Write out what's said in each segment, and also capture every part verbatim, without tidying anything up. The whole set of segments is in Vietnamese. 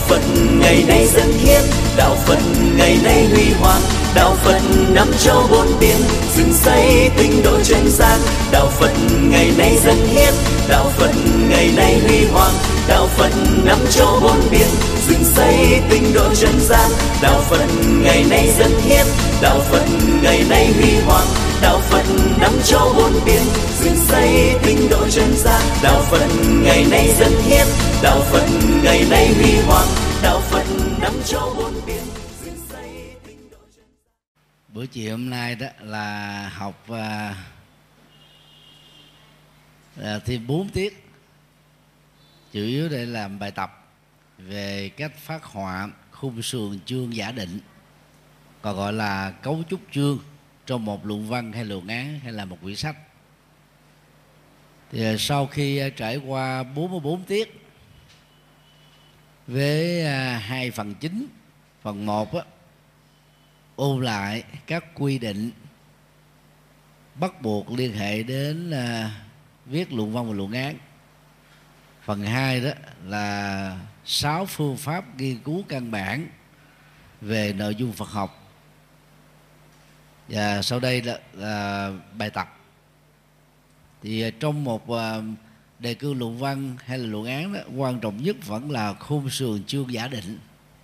Phật ngày nay dân hiến, đạo Phật ngày nay huy hoàng, đạo Phật năm châu bốn biển, dựng xây tinh độ chân gian. Đạo Phật ngày nay dân hiến, đạo Phật ngày nay huy hoàng, đạo Phật năm châu bốn biển, dựng xây tinh độ chân gian. Đạo Phật ngày nay dân hiến, đạo Phật ngày nay huy hoàng, đạo Phật năm châu bốn biển, dựng xây tinh độ chân gian. Đạo Phật ngày nay dân hiến, đạo Phật ngày nay huy hoàng, đạo Phật năm châu bốn biển, dựng xây tinh độ chân gian. Buổi chiều hôm nay đó là học uh, uh, thêm bốn tiết, chủ yếu để làm bài tập về cách phát họa khung sườn chương giả định, còn gọi là cấu trúc chương trong một luận văn hay luận án hay là một quyển sách. Thì sau khi trải qua bốn mươi bốn tiết với hai phần chính, phần một á, ôn lại các quy định bắt buộc liên hệ đến uh, viết luận văn và luận án. Phần hai đó là sáu phương pháp nghiên cứu căn bản về nội dung Phật học. Và sau đây là, là bài tập. Thì trong một uh, đề cương luận văn hay là luận án đó, quan trọng nhất vẫn là khung sườn chương giả định.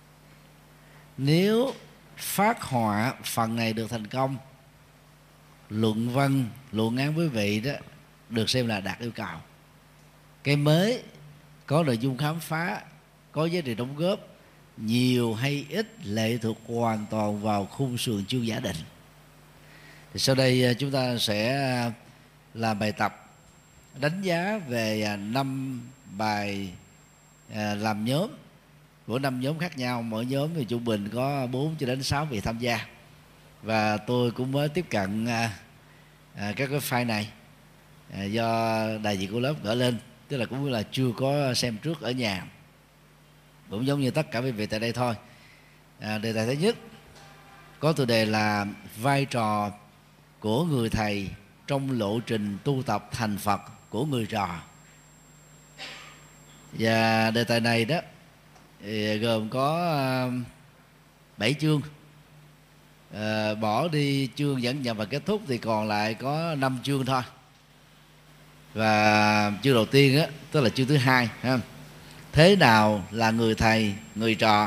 Nếu phát họa phần này được thành công, luận văn, luận án quý vị đó được xem là đạt yêu cầu. Cái mới có nội dung khám phá, có giá trị đóng góp, nhiều hay ít lệ thuộc hoàn toàn vào khung sườn chương giả định. Thì sau đây chúng ta sẽ làm bài tập đánh giá về năm bài làm nhóm của năm nhóm khác nhau. Mỗi nhóm thì trung bình có bốn cho đến sáu vị tham gia. Và tôi cũng mới tiếp cận các cái file này do đại diện của lớp gửi lên, tức là cũng là chưa có xem trước ở nhà, cũng giống như tất cả quý vị tại đây thôi. À, đề tài thứ nhất có tựa đề là vai trò của người thầy trong lộ trình tu tập thành Phật của người trò. Và đề tài này đó thì gồm có bảy chương, à, bỏ đi chương dẫn nhập và kết thúc thì còn lại có năm chương thôi. Và chương đầu tiên á, tức là chương thứ hai, ha. Thế nào là người thầy, người trò?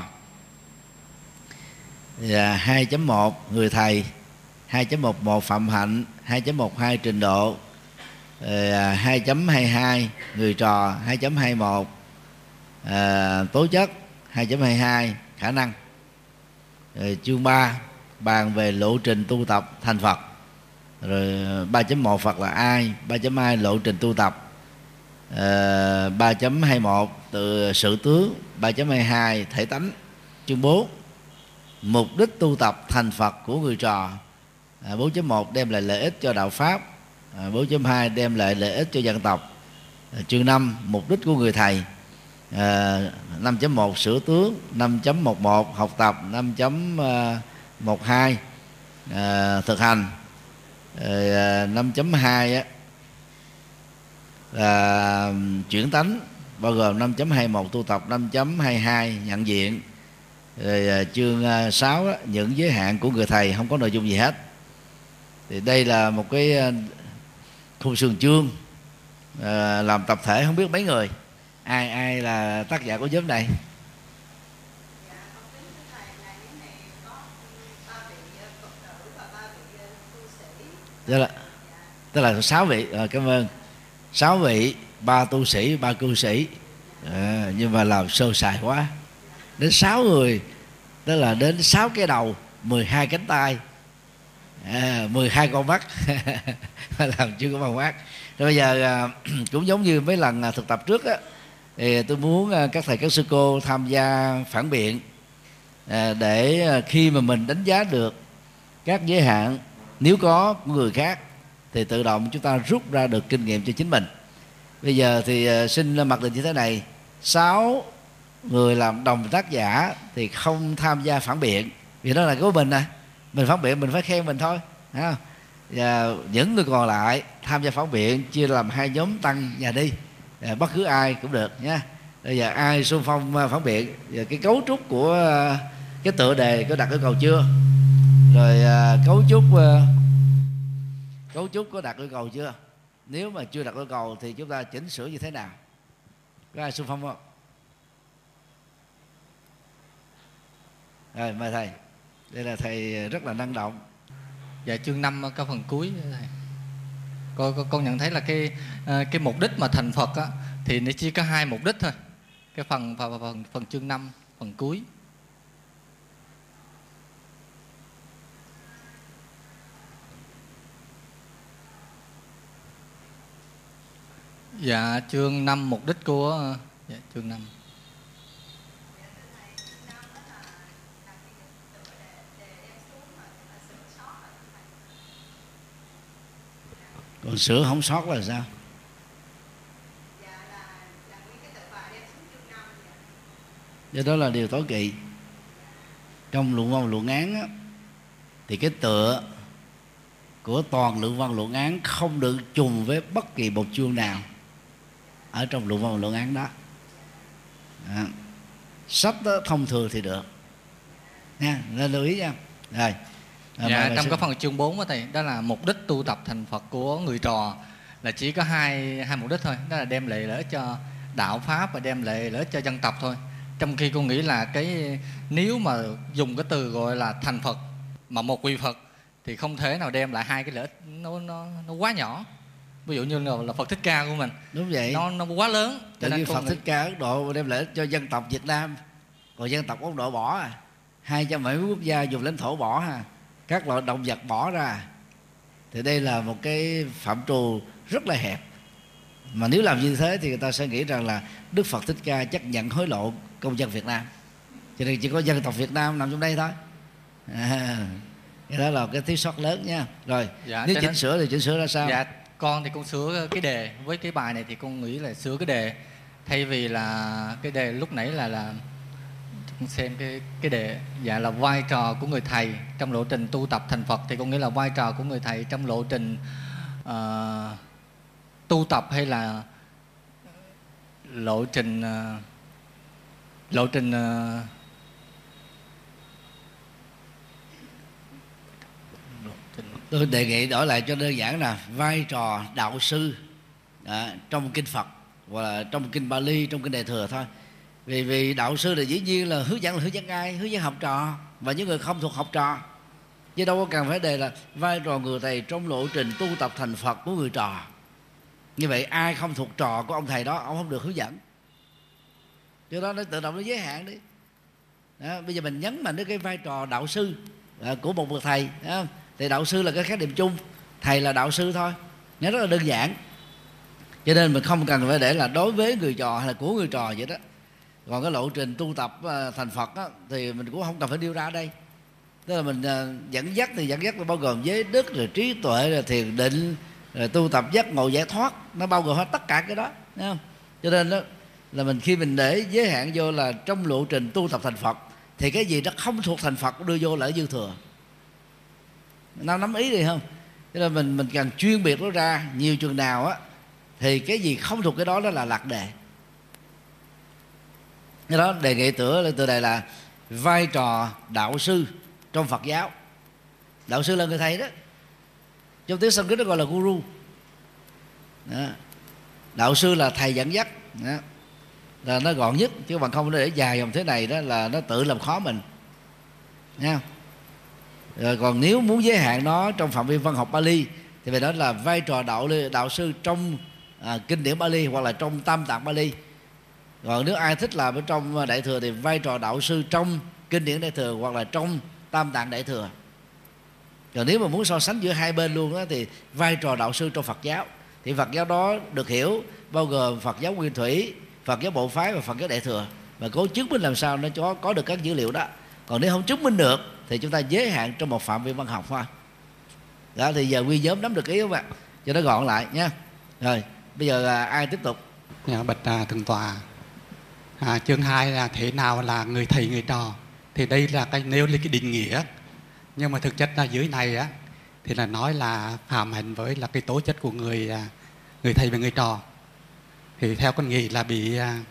Và hai chấm một người thầy, hai chấm một một phạm hạnh, hai chấm một hai trình độ, hai chấm hai hai người trò, hai chấm hai một à, tố chất, hai chấm hai hai khả năng. Rồi chương ba bàn về lộ trình tu tập thành Phật. Rồi ba chấm một Phật là ai, ba chấm hai lộ trình tu tập, à, ba chấm hai một từ sự tướng, ba chấm hai hai thể tánh. Chương bốn mục đích tu tập thành Phật của người trò, à, bốn chấm một đem lại lợi ích cho đạo Pháp, à, bốn chấm hai đem lại lợi ích cho dân tộc. À, chương năm mục đích của người thầy, à, năm chấm một sửa tướng, năm chấm một một học tập, năm chấm một hai à, thực hành, à, năm chấm hai á, là chuyển tánh, bao gồm năm chấm hai một tu tập, năm chấm hai hai nhận diện. Rồi chương sáu đó, những giới hạn của người thầy, không có nội dung gì hết. Thì đây là một cái khung sườn chương à, làm tập thể, không biết mấy người, ai ai là tác giả của nhóm này? Tức là tức là sáu vị, à, cảm ơn. Sáu vị, ba tu sĩ, ba cư sĩ, à, nhưng mà làm sơ sài quá. Đến sáu người, tức là đến sáu cái đầu, mười hai cánh tay, à, mười hai con mắt làm chưa có bằng mắt. Rồi bây giờ à, cũng giống như mấy lần thực tập trước á, thì tôi muốn à, các thầy các sư cô tham gia phản biện, à, để à, khi mà mình đánh giá được các giới hạn nếu có của người khác thì tự động chúng ta rút ra được kinh nghiệm cho chính mình. Bây giờ thì uh, xin mặc định như thế này: sáu người làm đồng tác giả thì không tham gia phản biện, vì đó là của mình nè, mình phản biện mình phải khen mình thôi, thấy không? Và những người còn lại tham gia phản biện chia làm hai nhóm tăng nhà đi, à, bất cứ ai cũng được nha. Bây giờ ai xung phong phản biện? Giờ cái cấu trúc của cái tựa đề có đặt yêu cầu chưa? Rồi cấu trúc cấu trúc có đặt yêu cầu chưa? Nếu mà chưa đặt yêu cầu thì chúng ta chỉnh sửa như thế nào? Có ai xung phong không? Rồi mời thầy. Đây là thầy rất là năng động. Dạ, chương năm có phần cuối thầy. Con, con, con nhận thấy là cái cái mục đích mà thành Phật á, thì nó chỉ có hai mục đích thôi. Cái phần phần phần, phần chương năm, phần cuối. Dạ, chương năm mục đích của dạ, chương năm. Còn sửa không sót là sao? Do đó là điều tối kỵ. Trong luận văn luận án á, thì cái tựa của toàn luận văn luận án không được trùng với bất kỳ một chương nào ở trong luận văn luận án đó. À, sách đó, thông thường thì được nha, nên lưu ý nha. Rồi. À, dạ, trong cái phần chương bốn đó thầy, đó là mục đích tu tập thành Phật của người trò là chỉ có hai hai mục đích thôi, đó là đem lại lợi ích cho đạo pháp và đem lại lợi ích cho dân tộc thôi. Trong khi con nghĩ là cái nếu mà dùng cái từ gọi là thành Phật mà một vị Phật thì không thể nào đem lại hai cái lợi ích nó nó nó quá nhỏ. Ví dụ như là, là Phật Thích Ca của mình. Đúng vậy. Nó nó quá lớn. Cho nên Phật nghĩ... Thích Ca Ấn Độ đem lợi ích cho dân tộc Việt Nam, còn dân tộc Ấn Độ bỏ à. Hai trăm bảy mươi quốc gia dùng lãnh thổ bỏ ha. Các loại động vật bỏ ra. Thì đây là một cái phạm trù rất là hẹp. Mà nếu làm như thế thì người ta sẽ nghĩ rằng là Đức Phật Thích Ca chấp nhận hối lộ công dân Việt Nam, cho nên chỉ có dân tộc Việt Nam nằm trong đây thôi. À, cái đó là cái thiếu sót lớn nha. Rồi, dạ, nếu chỉnh nên... sửa thì chỉnh sửa ra sao? Dạ, con thì con sửa cái đề. Với cái bài này thì con nghĩ là sửa cái đề. Thay vì là cái đề lúc nãy là là xem cái cái đề dạ là vai trò của người thầy trong lộ trình tu tập thành Phật, thì con nghĩ là vai trò của người thầy trong lộ trình uh, tu tập hay là lộ trình uh, lộ trình uh, tôi đề nghị đổi lại cho đơn giản là vai trò đạo sư à, trong kinh Phật hoặc là trong kinh Bali, trong kinh Đại Thừa thôi. Vì vì đạo sư là dĩ nhiên là hướng dẫn là hướng dẫn ai, hướng dẫn học trò và những người không thuộc học trò, chứ đâu có cần phải đề là vai trò người thầy trong lộ trình tu tập thành Phật của người trò. Như vậy ai không thuộc trò của ông thầy đó, ông không được hướng dẫn. Cho đó nó tự động nó giới hạn đi. Đó, bây giờ mình nhấn mạnh đến cái vai trò đạo sư à, của một bậc thầy đó. Thì đạo sư là cái khái niệm chung, thầy là đạo sư thôi, nó rất là đơn giản. Cho nên mình không cần phải để là đối với người trò hay là của người trò vậy đó. Còn cái lộ trình tu tập thành Phật đó, thì mình cũng không cần phải nêu ra ở đây. Tức là mình dẫn dắt thì dẫn dắt là bao gồm giới đức, rồi trí tuệ, rồi thiền định, rồi tu tập giác ngộ giải thoát, nó bao gồm hết tất cả cái đó, thấy không? Cho nên đó là mình khi mình để giới hạn vô là trong lộ trình tu tập thành Phật thì cái gì nó không thuộc thành Phật đưa vô là dư thừa. Nó nắm ý đi không? Cho nên mình mình cần chuyên biệt nó ra nhiều chừng nào á thì cái gì không thuộc cái đó đó là lạc đề. Cái đó đề nghị tựa từ đây là vai trò đạo sư trong Phật giáo. Đạo sư là người thầy đó, trong tiếng Sanskrit nó gọi là guru đó. Đạo sư là thầy dẫn dắt đó. Là nó gọn nhất, chứ bằng không nó để dài dòng thế này đó là nó tự làm khó mình nha. Rồi còn nếu muốn giới hạn nó trong phạm vi văn học Bali thì phải nói là vai trò đạo đạo sư trong à, kinh điển Bali hoặc là trong tam tạng Bali. Còn nếu ai thích làm ở trong Đại Thừa thì vai trò đạo sư trong kinh điển Đại Thừa hoặc là trong tam tạng Đại Thừa. Còn nếu mà muốn so sánh giữa hai bên luôn đó, thì vai trò đạo sư trong Phật giáo thì Phật giáo đó được hiểu bao gồm Phật giáo Nguyên Thủy, Phật giáo Bộ Phái và Phật giáo Đại Thừa, và cố chứng minh làm sao nó có có được các dữ liệu đó. Còn nếu không chứng minh được thì chúng ta giới hạn trong một phạm vi văn học thôi. Đó thì giờ nguyên nhóm nắm được ý không ạ? Cho nó gọn lại nha. Rồi bây giờ à, ai tiếp tục? Dạ, bạch à, thượng tọa. À, chương hai là thế nào là người thầy người trò, thì đây là cái nêu lên cái định nghĩa, nhưng mà thực chất là dưới này á thì là nói là phạm hạnh với là cái tố chất của người người thầy và người trò. Thì theo con nghĩ là bị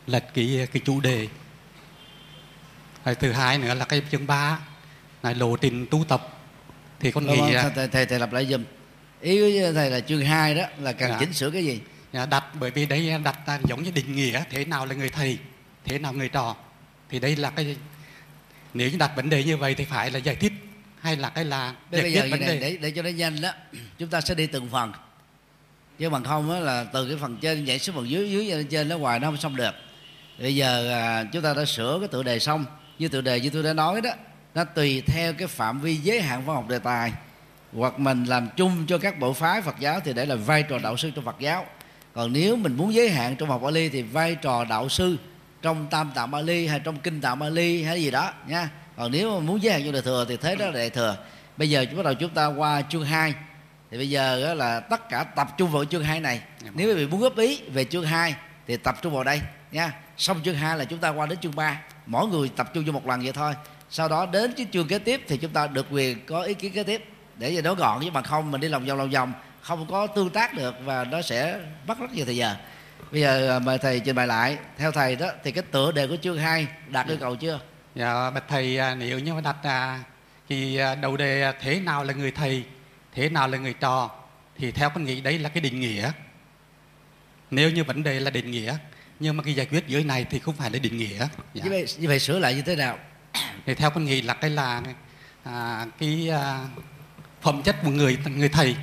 lệch cái cái chủ đề. Rồi thứ hai nữa là cái chương ba là lộ trình tu tập, thì con nghĩ thầy, thầy, thầy, thầy lặp lại giùm. Ý của thầy là chương hai đó là cần dạ. chỉnh sửa cái gì? Dạ, đặt bởi vì đấy đặt giống như định nghĩa thế nào là người thầy, thế nào người trò. Thì đây là cái, nếu như đặt vấn đề như vậy thì phải là giải thích hay là cái là giải quyết vấn đề. Để, để cho nó nhanh đó, chúng ta sẽ đi từng phần, chứ bằng không đó là từ cái phần trên nhảy xuống phần dưới, dưới lên trên nó hoài nó không xong được. Bây giờ à, chúng ta đã sửa cái tựa đề xong, như tựa đề như tôi đã nói đó, nó tùy theo cái phạm vi giới hạn văn học đề tài, hoặc mình làm chung cho các bộ phái Phật giáo thì để là vai trò đạo sư trong Phật giáo. Còn nếu mình muốn giới hạn trong học Bali thì vai trò đạo sư trong Tam Tạng Bali hay trong Kinh Tạng Bali hay gì đó nha. Còn nếu mà muốn giới hạn trong Đại Thừa thì thế đó là Đại Thừa. Bây giờ bắt đầu chúng ta qua chương hai, thì bây giờ là tất cả tập trung vào chương hai này. Nếu quý vị muốn góp ý về chương hai thì tập trung vào đây nha. Xong chương hai là chúng ta qua đến chương ba, mỗi người tập trung vô một lần vậy thôi. Sau đó đến cái chương kế tiếp thì chúng ta được quyền có ý kiến kế tiếp, để cho nó gọn, chứ bằng không mình đi lòng vòng lòng vòng không có tương tác được và nó sẽ mất rất nhiều thời giờ. Bây giờ mời thầy trình bày lại. Theo thầy đó thì cái tựa đề của chương hai đạt yêu cầu chưa? Dạ, bạch thầy, nếu như mà đặt thì đầu đề thế nào là người thầy, thế nào là người trò, thì theo con nghĩ đấy là cái định nghĩa. Nếu như vấn đề là định nghĩa, nhưng mà cái giải quyết dưới này thì không phải là định nghĩa. Dạ. Như vậy, như vậy sửa lại như thế nào? Thì theo con nghĩ là cái là à, cái à, phẩm chất của người người thầy.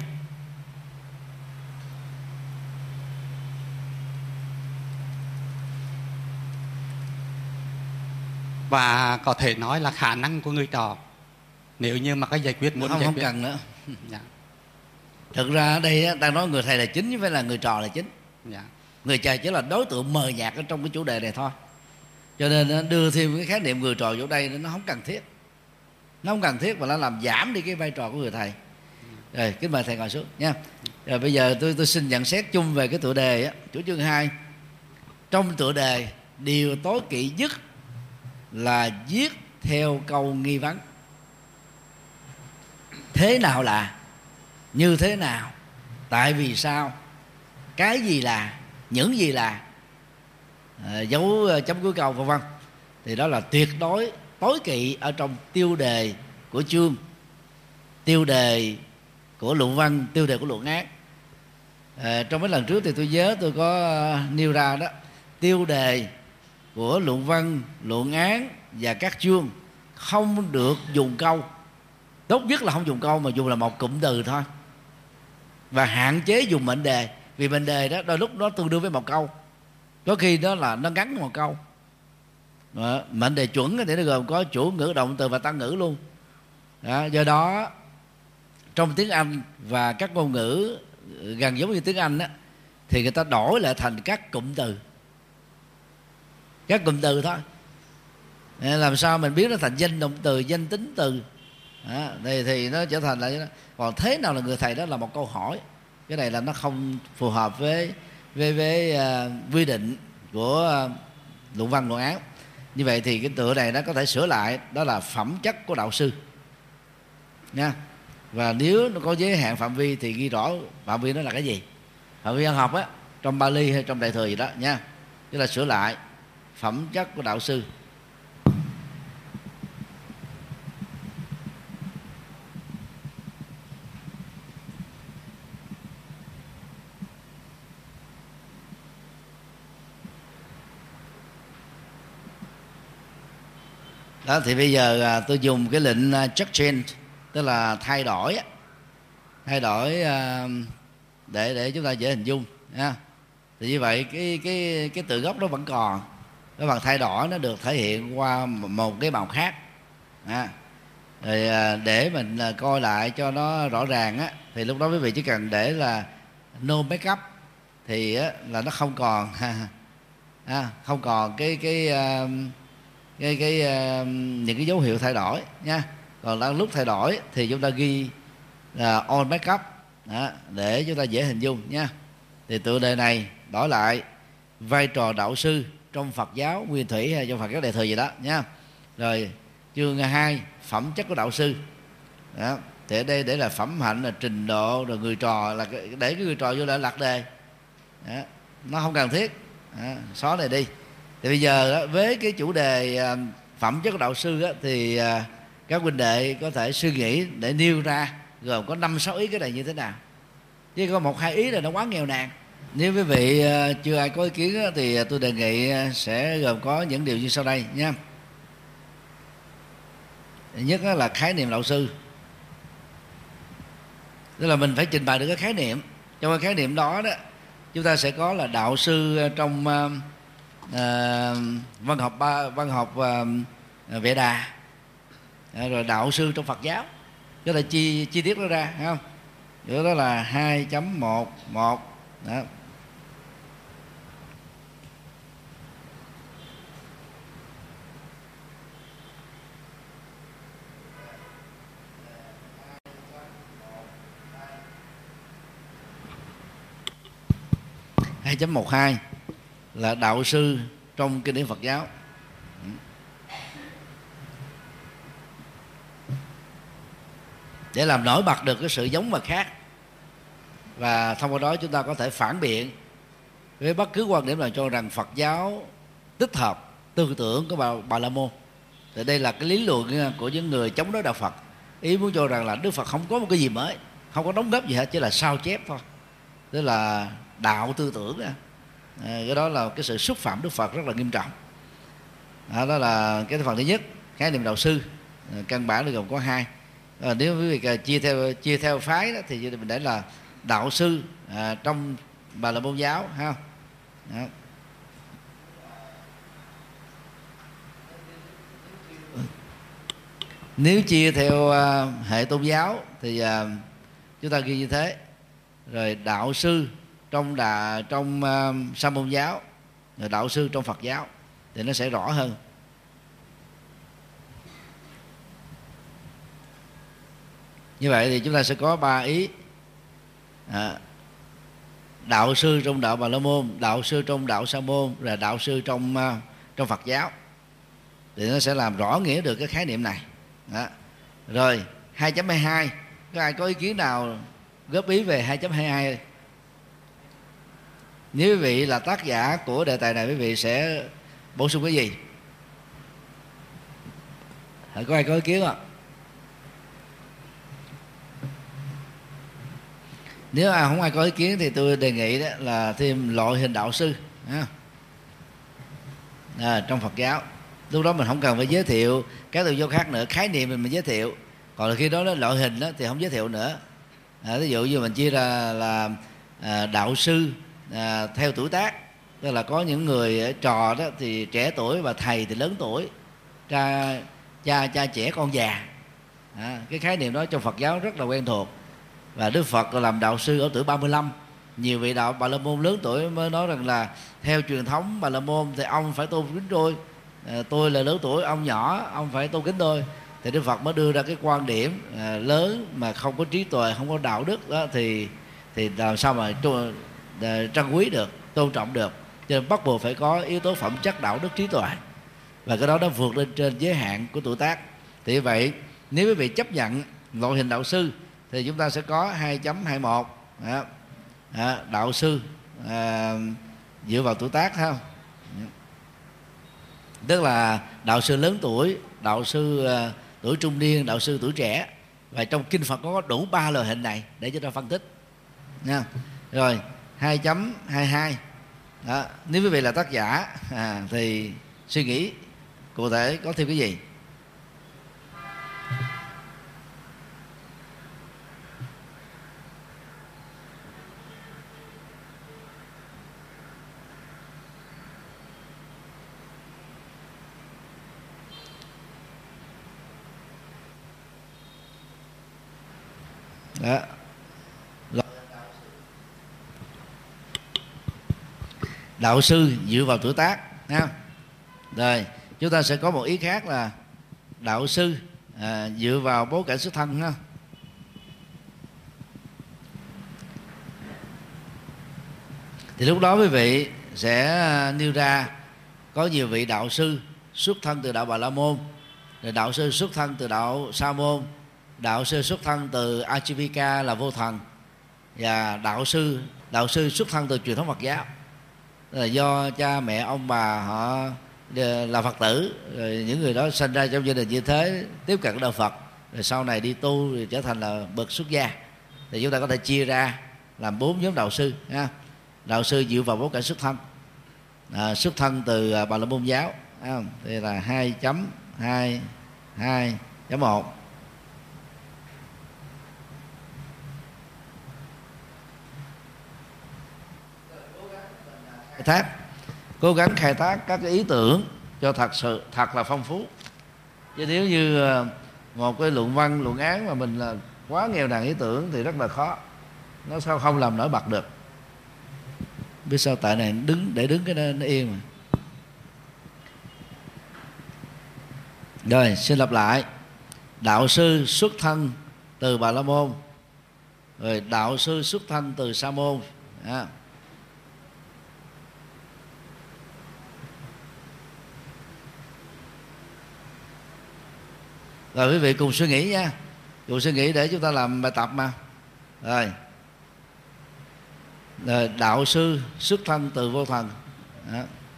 Và có thể nói là khả năng của người trò, nếu như mà cái giải quyết muốn không, giải không quyết. cần nữa. Dạ. Thực ra ở đây ta nói người thầy là chính chứ phải là người trò là chính. Dạ. Người trò chỉ là đối tượng mờ nhạt ở trong cái chủ đề này thôi. Cho nên đưa thêm cái khái niệm người trò chỗ đây nó không cần thiết. Nó không cần thiết và nó làm giảm đi cái vai trò của người thầy. Rồi, kính mời thầy ngồi xuống nha. Rồi bây giờ tôi tôi xin nhận xét chung về cái tựa đề á, chủ chương hai. Trong tựa đề, điều tối kỵ nhất là viết theo câu nghi vấn. Thế nào là, như thế nào, tại vì sao, cái gì là, những gì là, à, dấu chấm cuối câu vân vân. Thì đó là tuyệt đối tối kỵ ở trong tiêu đề của chương, tiêu đề của luận văn, tiêu đề của luận án. À, trong mấy lần trước thì tôi nhớ tôi có nêu ra đó, tiêu đề của luận văn, luận án và các chương không được dùng câu. Tốt nhất là không dùng câu mà dùng là một cụm từ thôi. Và hạn chế dùng mệnh đề, vì mệnh đề đó đôi lúc nó tương đương với một câu, có khi đó là nó gắn một câu. Đó, mệnh đề chuẩn thì nó gồm có chủ ngữ, động từ và tăng ngữ luôn. Đó, do đó trong tiếng Anh và các ngôn ngữ gần giống như tiếng Anh đó, thì người ta đổi lại thành các cụm từ, các cụm từ thôi. Làm sao mình biết nó thành danh động từ, danh tính từ. Đó, thì, thì nó trở thành là. Còn thế nào là người thầy đó là một câu hỏi. Cái này là nó không phù hợp với với, với uh, quy định của uh, luận văn luận án. Như vậy thì cái tựa này nó có thể sửa lại, đó là phẩm chất của đạo sư nha. Và nếu nó có giới hạn phạm vi thì ghi rõ phạm vi nó là cái gì, phạm vi văn học á, trong Bali hay trong Đại Thừa gì đó nha. Tức là sửa lại phẩm chất của đạo sư. Đó thì bây giờ tôi dùng cái lệnh check change, tức là thay đổi, thay đổi để để chúng ta dễ hình dung nha. Thì như vậy cái cái cái từ gốc nó vẫn còn, cái bằng thay đổi nó được thể hiện qua một cái màu khác. À, rồi để mình coi lại cho nó rõ ràng á, thì lúc đó quý vị chỉ cần để là no makeup thì á, là nó không còn à, không còn cái cái cái cái uh, những cái dấu hiệu thay đổi nha. Còn đang lúc thay đổi thì chúng ta ghi là uh, on backup đó, để chúng ta dễ hình dung nha. Thì tựa đề này đổi lại vai trò đạo sư trong Phật giáo nguyên thủy hay trong Phật giáo Đại Thừa gì đó nha. Rồi chương hai phẩm chất của đạo sư đó, thì ở đây để là phẩm hạnh, là trình độ, rồi người trò, là để cái người trò vô lại lạc đề đó, nó không cần thiết đó, xóa này đi. Thì bây giờ đó, với cái chủ đề à, phẩm chất của đạo sư á, thì à, các huynh đệ có thể suy nghĩ để nêu ra gồm có năm sáu ý cái này như thế nào, chứ có một hai ý là nó quá nghèo nàn. Nếu quý vị à, chưa ai có ý kiến á, thì tôi đề nghị sẽ gồm có những điều như sau đây nha. Nhất là khái niệm đạo sư, tức là mình phải trình bày được cái khái niệm. Trong cái khái niệm đó đó, chúng ta sẽ có là đạo sư trong uh, uh, văn học ba, văn học uh, Vệ Đà, uh, rồi đạo sư trong Phật giáo, có thể chi chi tiết nó ra, thấy không? Đó, đó là hai chấm một một đó. hai chấm một hai là đạo sư trong kinh điển Phật giáo. Để làm nổi bật được cái sự giống và khác, và thông qua đó chúng ta có thể phản biện với bất cứ quan điểm nào cho rằng Phật giáo tích hợp tư tưởng của bà, bà La Môn. Thì đây là cái lý luận của những người chống đối đạo Phật, ý muốn cho rằng là Đức Phật không có một cái gì mới, không có đóng góp gì hết, chỉ là sao chép thôi, tức là đạo tư tưởng đó. À, cái đó là cái sự xúc phạm Đức Phật rất là nghiêm trọng. À, đó là cái phần thứ nhất, khái niệm đạo sư. À, căn bản là gồm có hai. À, nếu quý vị chia theo chia theo phái đó, thì mình để là đạo sư à, trong Bà La Môn giáo, ha. Đó. Nếu chia theo uh, hệ tôn giáo thì uh, chúng ta ghi như thế. Rồi đạo sư trong đà trong uh, Sa môn giáo, rồi đạo sư trong Phật giáo thì nó sẽ rõ hơn. Như vậy thì chúng ta sẽ có ba ý: à, đạo sư trong đạo Bà La Môn, đạo sư trong đạo Sa môn, và đạo sư trong uh, trong Phật giáo. Thì nó sẽ làm rõ nghĩa được cái khái niệm này. Đó. Rồi hai chấm hai hai, có ai có ý kiến nào góp ý về hai chấm hai hai? Nếu quý vị là tác giả của đề tài này, quý vị sẽ bổ sung cái gì? Có ai có ý kiến không? Nếu ai không ai có ý kiến thì tôi đề nghị đó là thêm loại hình đạo sư à, trong Phật giáo. Lúc đó mình không cần phải giới thiệu các tôn giáo khác nữa, khái niệm mình mình giới thiệu. Còn là khi đó, đó loại hình đó thì không giới thiệu nữa. À, ví dụ như mình chia ra là à, đạo sư à, theo tuổi tác, tức là có những người trò đó thì trẻ tuổi và thầy thì lớn tuổi, cha cha cha trẻ con già. À, cái khái niệm đó trong Phật giáo rất là quen thuộc. Và Đức Phật làm đạo sư ở tuổi ba mươi lăm. Nhiều vị đạo Bà La Môn lớn tuổi mới nói rằng là theo truyền thống Bà La Môn thì ông phải tôn kính tôi, à, tôi là lớn tuổi, ông nhỏ, ông phải tôn kính tôi. Thì Đức Phật mới đưa ra cái quan điểm à, lớn mà không có trí tuệ, không có đạo đức đó, thì thì làm sao mà trân quý được, tôn trọng được. Cho nên bắt buộc phải có yếu tố phẩm chất đạo đức trí tuệ, và cái đó nó vượt lên trên giới hạn của tuổi tác. Thì vậy, nếu quý vị chấp nhận loại hình đạo sư thì chúng ta sẽ có hai chấm hai một đó. Đó, đạo sư à, dựa vào tuổi tác, không? Tức là đạo sư lớn tuổi, đạo sư à, tuổi trung niên, đạo sư tuổi trẻ. Và trong kinh Phật có đủ ba loại hình này để cho ta phân tích nha. Rồi hai chấm hai hai đó. Nếu quý vị là tác giả à, thì suy nghĩ cụ thể có thêm cái gì? Đó. Đạo sư dựa vào tuổi tác ha. Rồi chúng ta sẽ có một ý khác là đạo sư à, dựa vào bối cảnh xuất thân ha. Thì lúc đó quý vị sẽ nêu ra có nhiều vị đạo sư xuất thân từ đạo Bà La Môn, rồi đạo sư xuất thân từ đạo Sa môn, đạo sư xuất thân từ Ajivika là vô thần, và đạo sư đạo sư xuất thân từ truyền thống Phật giáo. là do cha mẹ ông bà họ là Phật tử, rồi những người đó sinh ra trong gia đình như thế, tiếp cận đạo Phật, rồi sau này đi tu rồi trở thành là bậc xuất gia, thì chúng ta có thể chia ra làm bốn nhóm đạo sư ha. Đạo sư dựa vào bối cảnh xuất thân, à, xuất thân từ Bà La Môn giáo ha, thì là hai chấm hai hai chấm một. Khai thác, cố gắng khai thác các cái ý tưởng cho thật sự thật là phong phú. Chứ nếu như một cái luận văn, luận án mà mình là quá nghèo nàn ý tưởng thì rất là khó, nó sao không làm nổi bật được. Biết sao tại này đứng để đứng cái nó, nó yên mà. Rồi xin lặp lại: đạo sư xuất thân từ Bà La Môn, rồi đạo sư xuất thân từ Sa Môn. à. Rồi quý vị cùng suy nghĩ nha, cùng suy nghĩ để chúng ta làm bài tập mà. Rồi, rồi đạo sư xuất thân từ vô thần. Đó.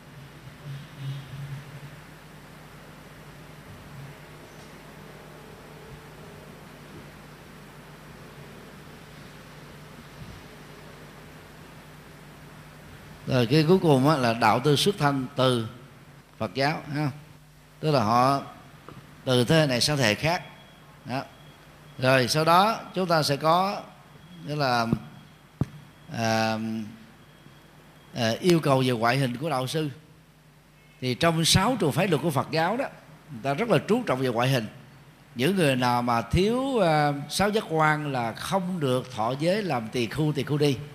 Rồi cái cuối cùng á, là đạo tư xuất thân từ Phật giáo ha. Tức là họ từ thế hệ này sang thế hệ khác. Đó. Rồi sau đó chúng ta sẽ có nghĩa là à, à, yêu cầu về ngoại hình của đạo sư. Thì trong sáu trường phái luật của Phật giáo đó, người ta rất là chú trọng về ngoại hình. Những người nào mà thiếu uh, sáu giác quan là không được thọ giới làm tỳ khu tỳ khu đi.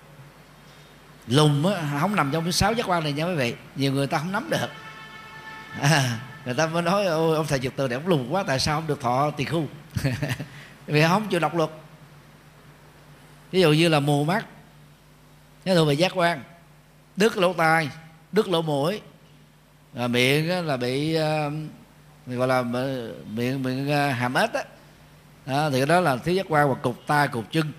Lùn á, không nằm trong cái sáu giác quan này nha quý vị. Nhiều người ta không nắm được. À, người ta mới nói ôi ông thầy Nhật Từ này ông lùn quá, tại sao không được thọ tỳ khu? Vì không chịu đọc luật. Ví dụ như là mù mắt, cái thuộc về giác quan, đứt lỗ tai, đứt lỗ mũi, à, miệng là bị uh, mình gọi là miệng miệng uh, hàm ếch á, à, thì đó là thiếu giác quan, hoặc cục tai cục chân,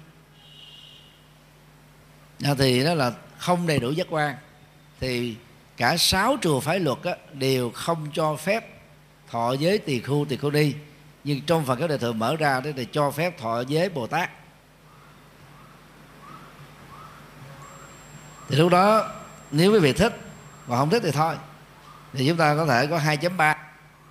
à, thì đó là không đầy đủ giác quan. Thì cả sáu trường phái luật á, đều không cho phép thọ giới tỳ khu tỳ khu đi. Nhưng trong phần các đề thừa mở ra để cho phép thọ giới Bồ Tát. Thì lúc đó nếu quý vị thích, và không thích thì thôi, thì chúng ta có thể có hai chấm ba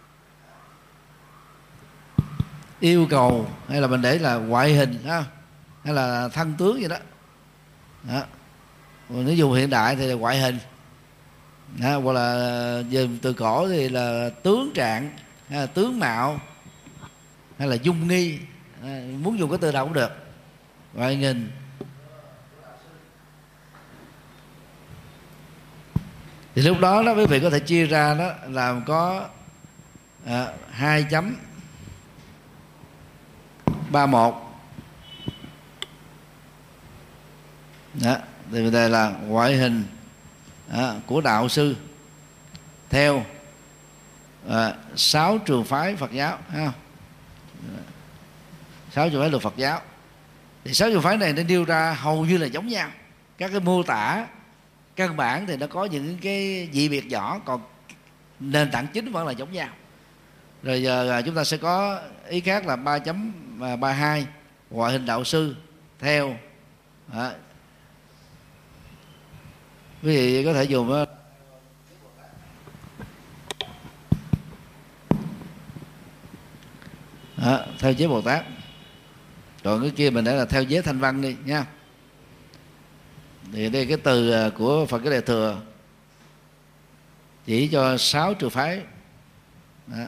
yêu cầu, hay là mình để là ngoại hình ha, hay là thân tướng gì đó, đó. Nếu dùng hiện đại thì là ngoại hình, đó. Hoặc là dùng từ cổ thì là tướng trạng, hay là tướng mạo, hay là dung nghi, à, muốn dùng cái từ nào cũng được. Ngoại hình. Thì lúc đó đó quý vị có thể chia ra đó là có à, hai chấm ba một. Đó, thì đây là ngoại hình à, của đạo sư theo à, sáu trường phái Phật giáo ha. Sáu trường phái luật Phật giáo. Thì sáu trường phái này nó nêu ra hầu như là giống nhau. Các cái mô tả căn bản thì nó có những cái dị biệt nhỏ, còn nền tảng chính vẫn là giống nhau. Rồi giờ chúng ta sẽ có ý khác là ba chấm ba hai, ngoại hình đạo sư theo à, quý vị có thể dùng à, theo giới Bồ Tát. Còn cái kia mình để là theo giới Thanh Văn đi nha. Thì đây cái từ của Phật cái Đại Thừa chỉ cho sáu trường phái, đó.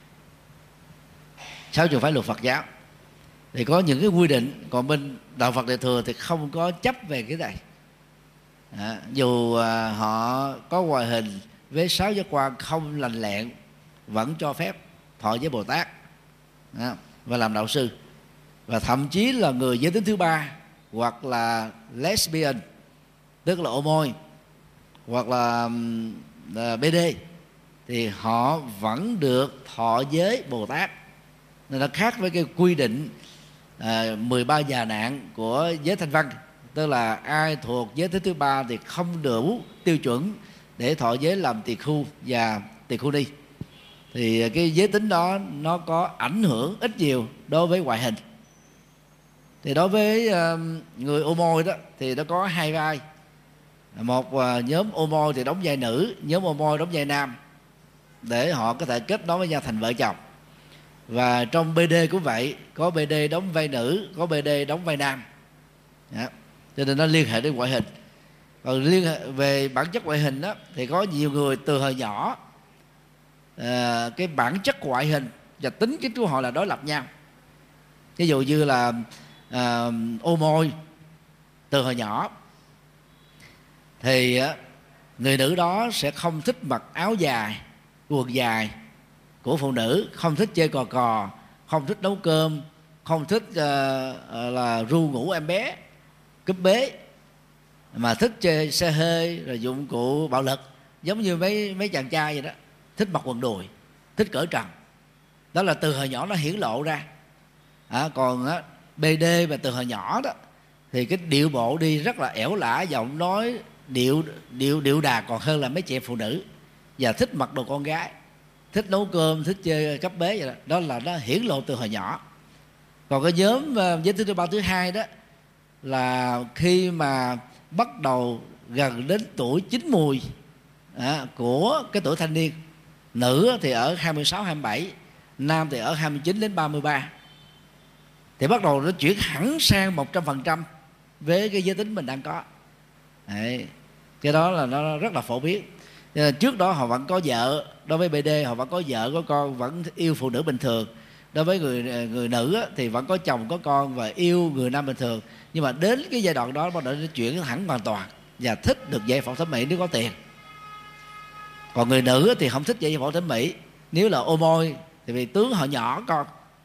Sáu trường phái luật Phật giáo thì có những cái quy định, còn bên đạo Phật Đại Thừa thì không có chấp về cái này. Đó. Dù à, họ có ngoại hình với sáu giác quan không lành lẹn vẫn cho phép thọ với Bồ Tát, đó, và làm đạo sư. Và thậm chí là người giới tính thứ ba, hoặc là lesbian, tức là ô môi, hoặc là uh, bê đê, thì họ vẫn được thọ giới Bồ Tát. Nên nó khác với cái quy định uh, mười ba già nạn của giới Thanh Văn. tức là ai thuộc giới tính thứ ba thì không đủ tiêu chuẩn để thọ giới làm tỳ khưu và tỳ khưu ni. Thì cái giới tính đó nó có ảnh hưởng ít nhiều đối với ngoại hình. Thì đối với người ô môi đó thì nó có hai vai. Một nhóm ô môi thì đóng vai nữ, nhóm ô môi đóng vai nam, để họ có thể kết nối với nhau thành vợ chồng. Và trong bê đê cũng vậy, có bê đê đóng vai nữ, có bê đê đóng vai nam. Đó. Cho nên nó liên hệ đến ngoại hình. Còn liên hệ về bản chất ngoại hình đó, thì có nhiều người từ hồi nhỏ à, cái bản chất ngoại hình và tính cách của họ là đối lập nhau. Ví dụ như là à, ô môi từ hồi nhỏ thì người nữ đó sẽ không thích mặc áo dài, quần dài của phụ nữ, không thích chơi cò cò, không thích nấu cơm, không thích uh, uh, là ru ngủ em bé, cúp bế, mà thích chơi xe hơi rồi dụng cụ bạo lực, giống như mấy mấy chàng trai vậy đó, thích mặc quần đùi, thích cởi trần. Đó là từ hồi nhỏ nó hiển lộ ra. À, còn á, bê đê mà từ hồi nhỏ đó thì cái điệu bộ đi rất là ẻo lả, giọng nói điệu điệu điệu đà còn hơn là mấy chị em phụ nữ, và thích mặc đồ con gái, thích nấu cơm, thích chơi cấp bế vậy đó. Đó là nó hiển lộ từ hồi nhỏ. Còn cái nhóm giới tính thứ ba thứ hai đó là khi mà bắt đầu gần đến tuổi chín mùi à, của cái tuổi thanh niên. Nữ thì ở hai mươi sáu hai mươi bảy, nam thì ở hai mươi chín đến ba mươi ba, thì bắt đầu nó chuyển hẳn sang một trăm phần trăm với cái giới tính mình đang có. Đấy. Cái đó là nó rất là phổ biến. Nên trước đó họ vẫn có vợ, đối với bê đê họ vẫn có vợ có con, vẫn yêu phụ nữ bình thường. Đối với người người nữ thì vẫn có chồng có con và yêu người nam bình thường. Nhưng mà đến cái giai đoạn đó bắt đầu nó chuyển hẳn hoàn toàn và thích được giải phẫu thẩm mỹ nếu có tiền. Còn người nữ thì không thích giải phẫu thẩm mỹ. Nếu là ô môi thì vì tướng họ nhỏ con.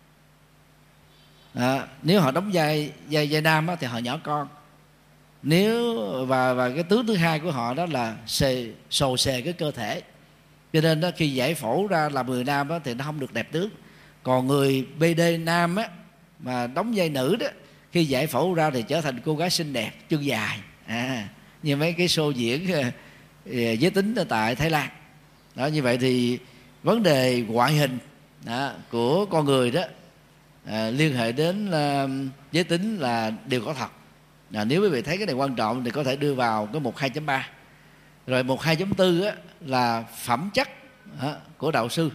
À, nếu họ đóng vai vai, vai nam thì họ nhỏ con. Nếu và và cái tướng thứ hai của họ đó là xề, sồ xề cái cơ thể. Cho nên đó, khi giải phẫu ra làm người nam đó, thì nó không được đẹp tướng. Còn người bê đê nam á, mà đóng vai nữ đó, khi giải phẫu ra thì trở thành cô gái xinh đẹp, chân dài à, như mấy cái show diễn giới tính tại Thái Lan đó. Như vậy thì vấn đề ngoại hình đó, của con người đó à, liên hệ đến uh, giới tính là điều có thật. À, nếu quý vị thấy cái này quan trọng thì có thể đưa vào cái mục hai chấm ba. Rồi mục hai chấm bốn á, là phẩm chất à, của đạo sư.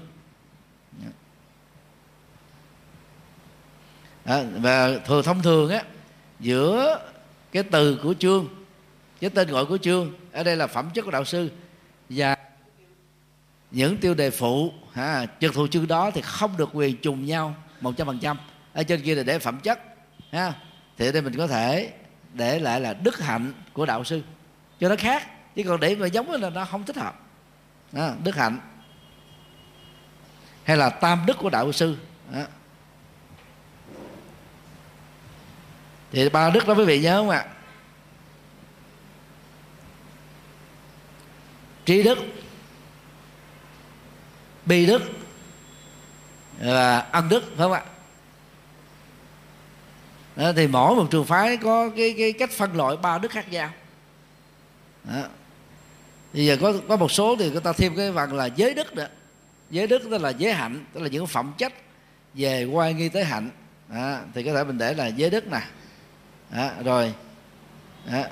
À, và thường thông thường á, giữa cái từ của chương, cái tên gọi của chương ở đây là phẩm chất của đạo sư, và những tiêu đề phụ à, trực thuộc chương đó thì không được quyền trùng nhau một trăm phần trăm. Ở trên kia là để phẩm chất ha. Thì ở đây mình có thể để lại là đức hạnh của đạo sư cho nó khác, chứ còn để mà giống là nó không thích hợp. Đó, đức hạnh hay là tam đức của đạo sư đó. Thì ba đức đó quý vị nhớ không ạ? Trí đức, bi đức và ân đức, phải không ạ? Đó, thì mỗi một trường phái có cái cái cách phân loại ba đức khác nhau. Đó. Bây giờ có có một số thì người ta thêm cái phần là giới đức nữa. Giới đức tức là giới hạnh, tức là những phẩm chất về oai nghi tới hạnh. Đó, thì có thể mình để là giới đức nè. Đó, rồi đó.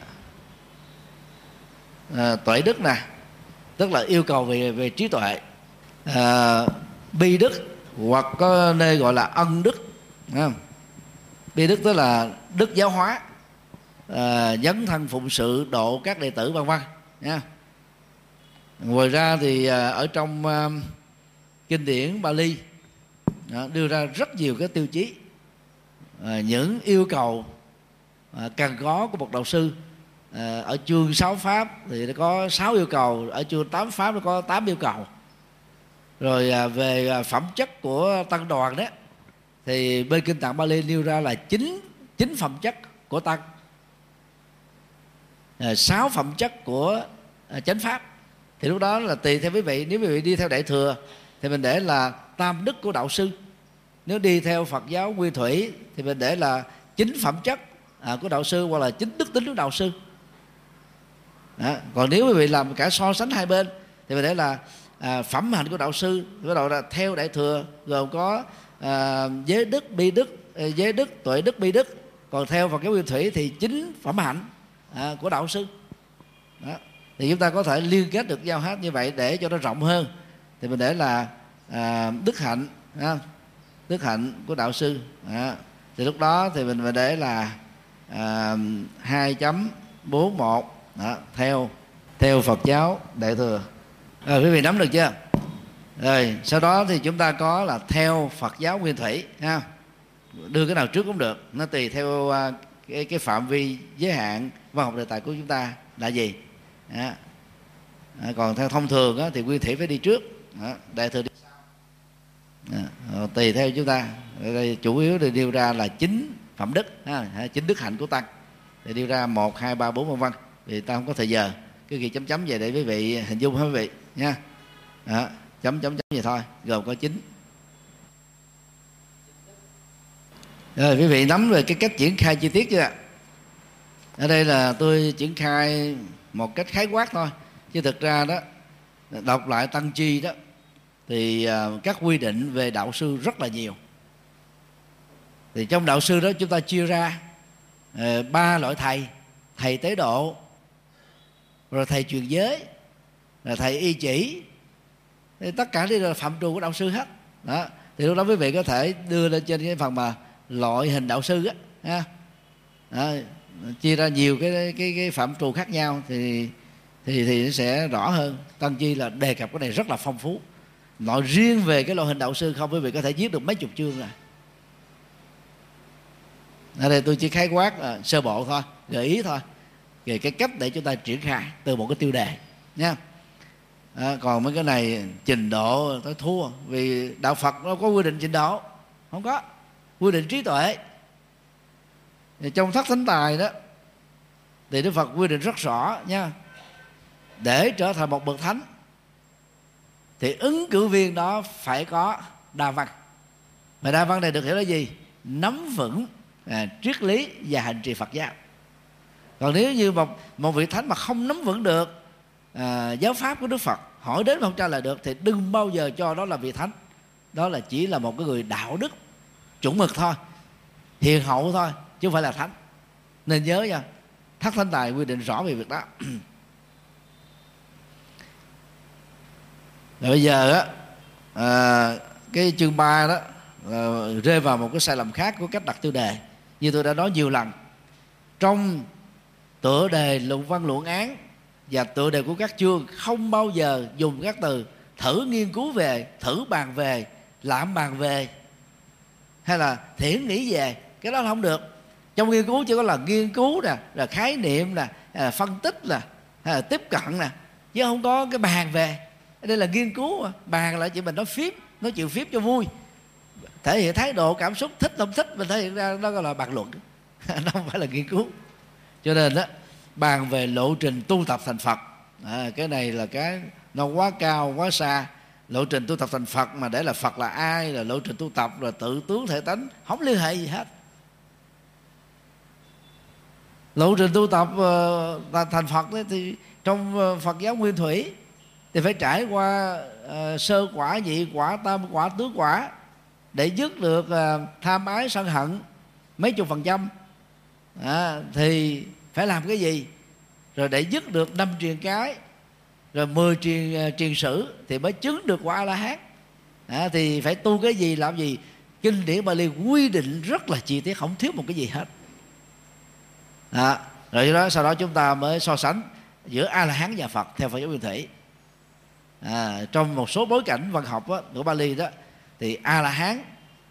À, tuệ đức nè, tức là yêu cầu về về trí tuệ. À, bi đức hoặc có nơi gọi là ân đức. Đúng. Bi đức tức là đức giáo hóa, à, dấn thân phụng sự, độ các đệ tử vân vân nha. Ngoài ra thì à, ở trong à, kinh điển Bali à, đưa ra rất nhiều cái tiêu chí, à, những yêu cầu à, cần có của một đạo sư. À, ở chương sáu pháp thì nó có sáu yêu cầu, ở chương tám pháp nó có tám yêu cầu. Rồi à, về à, phẩm chất của tăng đoàn đó thì bên kinh tạng Bali nêu ra là chín chín phẩm chất của tăng, à, sáu phẩm chất của à, chánh pháp. Thì lúc đó là tùy theo quý vị. Nếu quý vị đi theo đại thừa thì mình để là tam đức của đạo sư. Nếu đi theo Phật giáo Nguyên Thủy thì mình để là chín phẩm chất à, của đạo sư, hoặc là chính đức tính của đạo sư. Đó. Còn nếu quý vị làm cả so sánh hai bên thì mình thấy là à, phẩm hạnh của đạo sư bắt đầu là theo Đại Thừa gồm có à, giới đức, bi đức, giới đức, tuệ đức, bi đức. Còn theo Phật giáo Nguyên Thủy thì chính phẩm hạnh à, của đạo sư. Đó. Thì chúng ta có thể liên kết được giao hết như vậy để cho nó rộng hơn. Thì mình để là à, đức hạnh, à, đức hạnh của đạo sư. À, thì lúc đó thì mình phải để là à, hai chấm bốn một đó, theo theo Phật giáo Đại Thừa. Rồi quý vị nắm được chưa? Rồi sau đó thì chúng ta có là theo Phật giáo Nguyên Thủy ha. Đưa cái nào trước cũng được, nó tùy theo uh, cái, cái phạm vi giới hạn văn học đề tài của chúng ta là gì. À, à, còn theo thông thường á, thì Nguyên Thủy phải đi trước, à, Đại Thừa đi sau. À, tùy theo chúng ta. Đây, chủ yếu thì điều ra là chính phẩm đức, ha, chính đức hạnh của tăng. Thì điều ra một, hai, ba, bốn vân vân. Vì ta không có thời giờ, cứ ghi chấm chấm về để quý vị hình dung hết quý vị nha. Đó, chấm chấm chấm vậy thôi, gồm có chính. Rồi quý vị nắm về cái cách triển khai chi tiết chưa ạ? Ở đây là tôi triển khai một cách khái quát thôi, chứ thực ra đó đọc lại Tăng Chi đó thì uh, các quy định về đạo sư rất là nhiều. Thì trong đạo sư đó chúng ta chia ra uh, ba loại thầy: thầy tế độ, rồi thầy truyền giới, rồi thầy y chỉ. Thì tất cả đây là phạm trù của đạo sư hết. Đó. Thì lúc đó quý vị có thể đưa lên trên cái phần mà loại hình đạo sư á, ha. Đó, chia ra nhiều cái cái cái phạm trù khác nhau thì thì thì nó sẽ rõ hơn. Tăng Chi là đề cập cái này rất là phong phú. Nói riêng về cái loại hình đạo sư không, quý vị có thể viết được mấy chục chương rồi. Ở đây tôi chỉ khái quát à, sơ bộ thôi, gợi ý thôi về cái cách để chúng ta triển khai từ một cái tiêu đề nha. À, còn mấy cái này trình độ tôi thua, vì đạo Phật nó có quy định trình độ, không có quy định trí tuệ. Thì trong Thất Thánh Tài đó thì Đức Phật quy định rất rõ nha. Để trở thành một bậc thánh thì ứng cử viên đó phải có đa văn. Mà đa văn này được hiểu là gì? Nắm vững à, triết lý và hành trì Phật giáo. Còn nếu như một, một vị thánh mà không nắm vững được à, giáo pháp của Đức Phật, hỏi đến mà không trả lời được, thì đừng bao giờ cho đó là vị thánh. Đó là chỉ là một cái người đạo đức chuẩn mực thôi, hiền hậu thôi, chứ không phải là thánh. Nên nhớ nha, Thất Thánh Tài quy định rõ về việc đó. Rồi bây giờ á, à, cái chương ba đó à, rơi vào một cái sai lầm khác của cách đặt tiêu đề. Như tôi đã nói nhiều lần, trong tựa đề luận văn luận án và tựa đề của các chương không bao giờ dùng các từ thử nghiên cứu về, thử bàn về, lạm bàn về, hay là thiển nghĩ về. Cái đó là không được. Trong nghiên cứu chỉ có là nghiên cứu nè, là khái niệm nè, là phân tích nè, hay là tiếp cận nè, chứ không có cái bàn về. Đây là nghiên cứu mà. Bàn là chỉ mình nói phím, nói chuyện phím cho vui, thể hiện thái độ cảm xúc, thích không thích mình thể hiện ra, đó gọi là bàn luận. Nó không phải là nghiên cứu. Cho nên đó, bàn về lộ trình tu tập thành Phật, à, cái này là cái nó quá cao quá xa. Lộ trình tu tập thành Phật mà để là Phật là ai, là lộ trình tu tập, là tự tướng thể tánh, không liên hệ gì hết. Lộ trình tu tập uh, thành Phật đấy, thì trong uh, Phật giáo Nguyên Thủy thì phải trải qua uh, sơ quả, nhị quả, tam quả, tứ quả để dứt được uh, tham ái sân hận mấy chục phần trăm. À, thì phải làm cái gì? Rồi để dứt được năm truyền cái, rồi mười truyền uh, truyền sử thì mới chứng được quả A-la-hán. À, thì phải tu cái gì, làm gì? Kinh điển Bali quy định rất là chi tiết, không thiếu một cái gì hết. À, rồi đó, sau đó chúng ta mới so sánh giữa A-la-hán và Phật theo Phật giáo Nguyên Thủy. À, trong một số bối cảnh văn học đó, của Bali đó, thì A-la-hán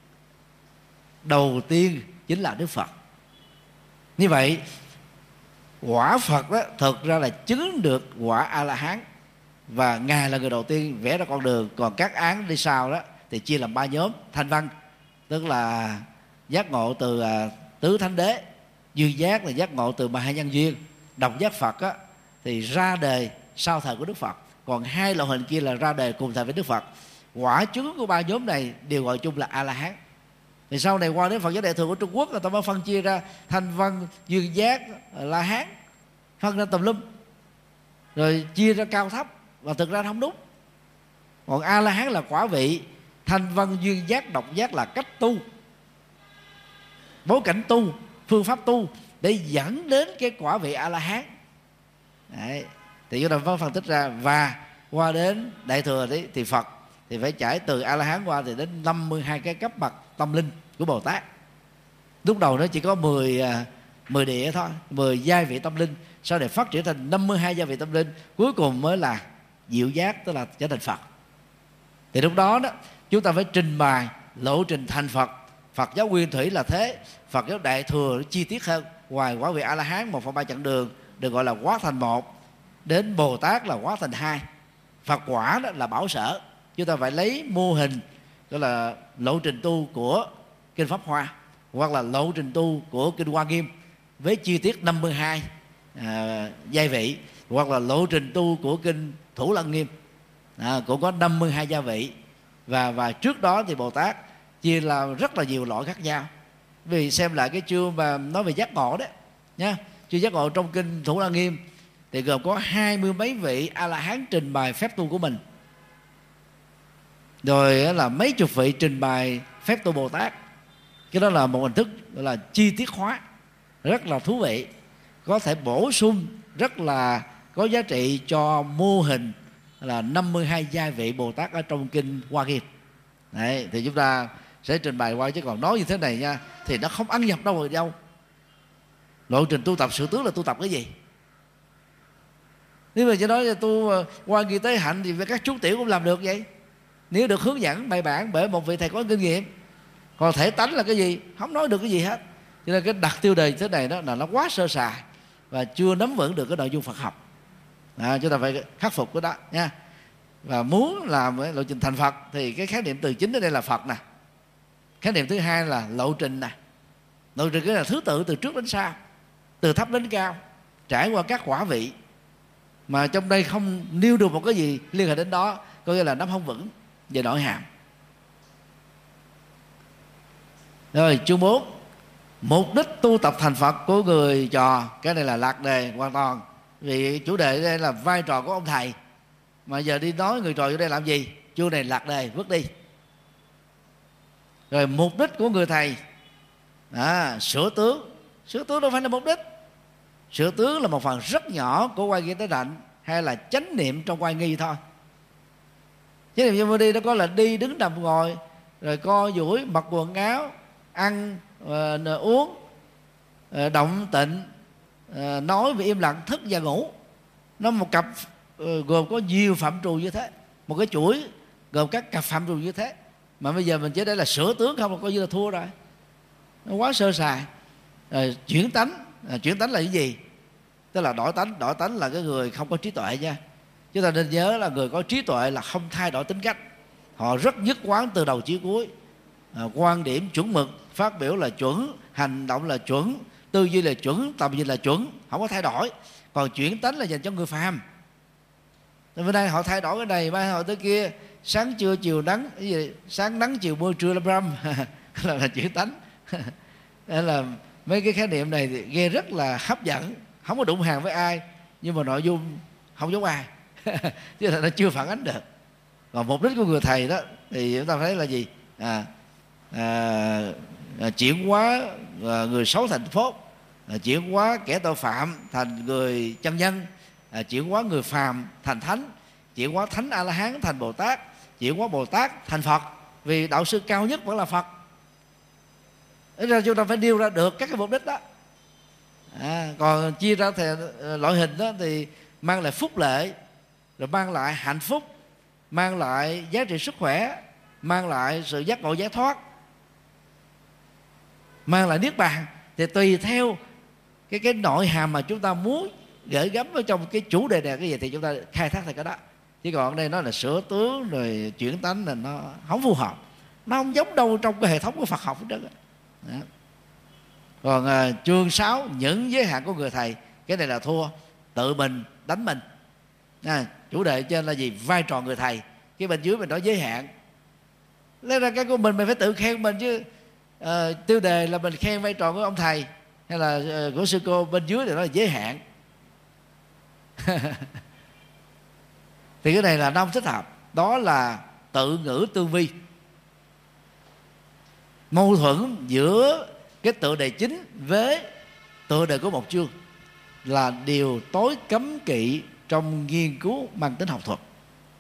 đầu tiên chính là Đức Phật. Như vậy quả Phật đó thực ra là chứng được quả A-la-hán, và Ngài là người đầu tiên vẽ ra con đường. Còn các án đi sau đó thì chia làm ba nhóm. Thanh văn tức là giác ngộ từ à, tứ thánh đế. Duyên giác là giác ngộ từ mười hai nhân duyên. Độc giác Phật á, thì ra đời sau thời của Đức Phật. Còn hai loại hình kia là ra đời cùng thời với Đức Phật. Quả chứng của ba nhóm này đều gọi chung là A-la-hán. Thì sau này qua đến Phật giáo Đại thừa của Trung Quốc, người ta mới phân chia ra Thanh Văn, Duyên Giác, La Hán, phân ra tùm lum, rồi chia ra cao thấp, và thực ra không đúng. Còn A La Hán là quả vị, Thanh Văn, Duyên Giác, Độc Giác là cách tu, bối cảnh tu, phương pháp tu để dẫn đến cái quả vị A La Hán. Đấy. Thì chúng ta mới phân tích ra. Và qua đến Đại thừa đấy, thì Phật thì phải trải từ A La Hán qua thì đến năm mươi hai cái cấp bậc tâm linh của Bồ Tát. Lúc đầu nó chỉ có mười, mười địa thôi, mười giai vị tâm linh, sau này phát triển thành năm mươi hai giai vị tâm linh, cuối cùng mới là diệu giác, tức là trở thành Phật. Thì lúc đó đó chúng ta phải trình bày lộ trình thành Phật. Phật giáo Nguyên Thủy là thế, Phật giáo Đại thừa chi tiết hơn. Ngoài quả vị A La Hán một phần ba chặng đường được gọi là quá thành một, đến Bồ Tát là quá thành hai, Phật quả đó là bảo sở. Chúng ta phải lấy mô hình đó là lộ trình tu của kinh Pháp Hoa, hoặc là lộ trình tu của kinh Hoa Nghiêm với chi tiết năm mươi hai à, giai vị, hoặc là lộ trình tu của kinh Thủ Lăng Nghiêm à, cũng có năm mươi hai gia vị. Và và trước đó thì Bồ Tát chia là rất là nhiều loại khác nhau. Vì xem lại cái chương mà nói về giác ngộ đó nha, chương giác ngộ trong kinh Thủ Lăng Nghiêm thì gồm có hai mươi mấy vị A La Hán trình bày phép tu của mình, rồi là mấy chục vị trình bày phép tu Bồ Tát. Cái đó là một hình thức gọi là chi tiết hóa, rất là thú vị, có thể bổ sung rất là có giá trị cho mô hình là năm mươi hai gia vị Bồ Tát ở trong kinh Hoa Nghiêm. Đấy, thì chúng ta sẽ trình bày qua, chứ còn nói như thế này nha thì nó không ăn nhập đâu rồi đâu. Lộ trình tu tập sự tướng là tu tập cái gì? Nếu mà chỉ nói là tu qua nghi tế hạnh thì các chú tiểu cũng làm được vậy, nếu được hướng dẫn bài bản bởi một vị thầy có kinh nghiệm. Còn thể tánh là cái gì? Không nói được cái gì hết. Cho nên cái đặt tiêu đề thế này đó là nó quá sơ sài và chưa nắm vững được cái nội dung Phật học. À, chúng ta phải khắc phục cái đó nha. Và muốn làm cái lộ trình thành Phật thì cái khái niệm từ chính ở đây là Phật nè. Khái niệm thứ hai là lộ trình nè. Lộ trình cái là thứ tự từ trước đến sau, từ thấp đến cao, trải qua các quả vị, mà trong đây không nêu được một cái gì liên hệ đến đó, coi như là nó không vững về nội hàm. Rồi chương bốn, mục đích tu tập thành Phật của người trò. Cái này là lạc đề hoàn toàn, vì chủ đề đây là vai trò của ông thầy, mà giờ đi nói người trò vô đây làm gì? Chương này lạc đề, vứt đi. Rồi mục đích của người thầy à, sửa tướng. Sửa tướng đâu phải là mục đích. Sửa tướng là một phần rất nhỏ của oai nghi tế hạnh, hay là chánh niệm trong oai nghi thôi. Chánh niệm vô đi nó có là đi, đứng, nằm, ngồi, rồi co duỗi, mặc quần áo, ăn, uh, uống, uh, động tịnh, uh, nói về im lặng, thức và ngủ. Nó một cặp uh, gồm có nhiều phạm trù như thế, một cái chuỗi gồm các cặp phạm trù như thế. Mà bây giờ mình chỉ để là sửa tướng không là coi như là thua rồi, nó quá sơ sài. Rồi chuyển tánh. À, chuyển tánh là cái gì? Tức là đổi tánh. Đổi tánh là cái người không có trí tuệ nha. Chúng ta nên nhớ là người có trí tuệ là không thay đổi tính cách. Họ rất nhất quán từ đầu chí cuối. à, Quan điểm chuẩn mực, phát biểu là chuẩn, hành động là chuẩn, tư duy là chuẩn, tầm nhìn là chuẩn, không có thay đổi. Còn chuyển tánh là dành cho người phàm. Bữa nay họ thay đổi cái này, mai họ tới kia, sáng trưa chiều nắng, cái gì sáng nắng chiều mưa trưa lâm râm là, là chuyển tánh. Nên là mấy cái khái niệm này thì nghe rất là hấp dẫn, không có đụng hàng với ai, nhưng mà nội dung không giống ai. Chứ là nó chưa phản ánh được. Còn mục đích của người thầy đó thì chúng ta thấy là gì? À, à, à, chuyển hóa à, người xấu thành tốt, à, chuyển hóa kẻ tội phạm thành người chân nhân, à, chuyển hóa người phàm thành thánh, chuyển hóa thánh A La Hán thành Bồ Tát, chuyển hóa Bồ Tát thành Phật. Vì đạo sư cao nhất vẫn là Phật. Thế ra chúng ta phải nêu ra được các cái mục đích đó. à, Còn chia ra thì loại hình đó thì mang lại phúc lệ, rồi mang lại hạnh phúc, mang lại giá trị sức khỏe, mang lại sự giác ngộ giải thoát, mang lại niết bàn. Thì tùy theo cái cái nội hàm mà chúng ta muốn gửi gắm ở trong cái chủ đề này cái gì thì chúng ta khai thác theo cái đó. Chứ còn ở đây nó là sửa tướng rồi chuyển tánh là nó không phù hợp, nó không giống đâu trong cái hệ thống của Phật học đó. Đó. Còn uh, chương sáu, những giới hạn của người thầy. Cái này là thua, tự mình đánh mình. à, Chủ đề trên là gì? Vai trò người thầy. Cái bên dưới mình nói giới hạn. Lấy ra cái của mình, mình phải tự khen mình chứ. uh, tiêu đề là mình khen vai trò của ông thầy hay là uh, của sư cô, bên dưới thì nó là giới hạn. Thì cái này là nó không thích hợp. Đó là tự ngữ tư vi. Mâu thuẫn giữa cái tựa đề chính với tựa đề của một chương là điều tối cấm kỵ trong nghiên cứu mang tính học thuật.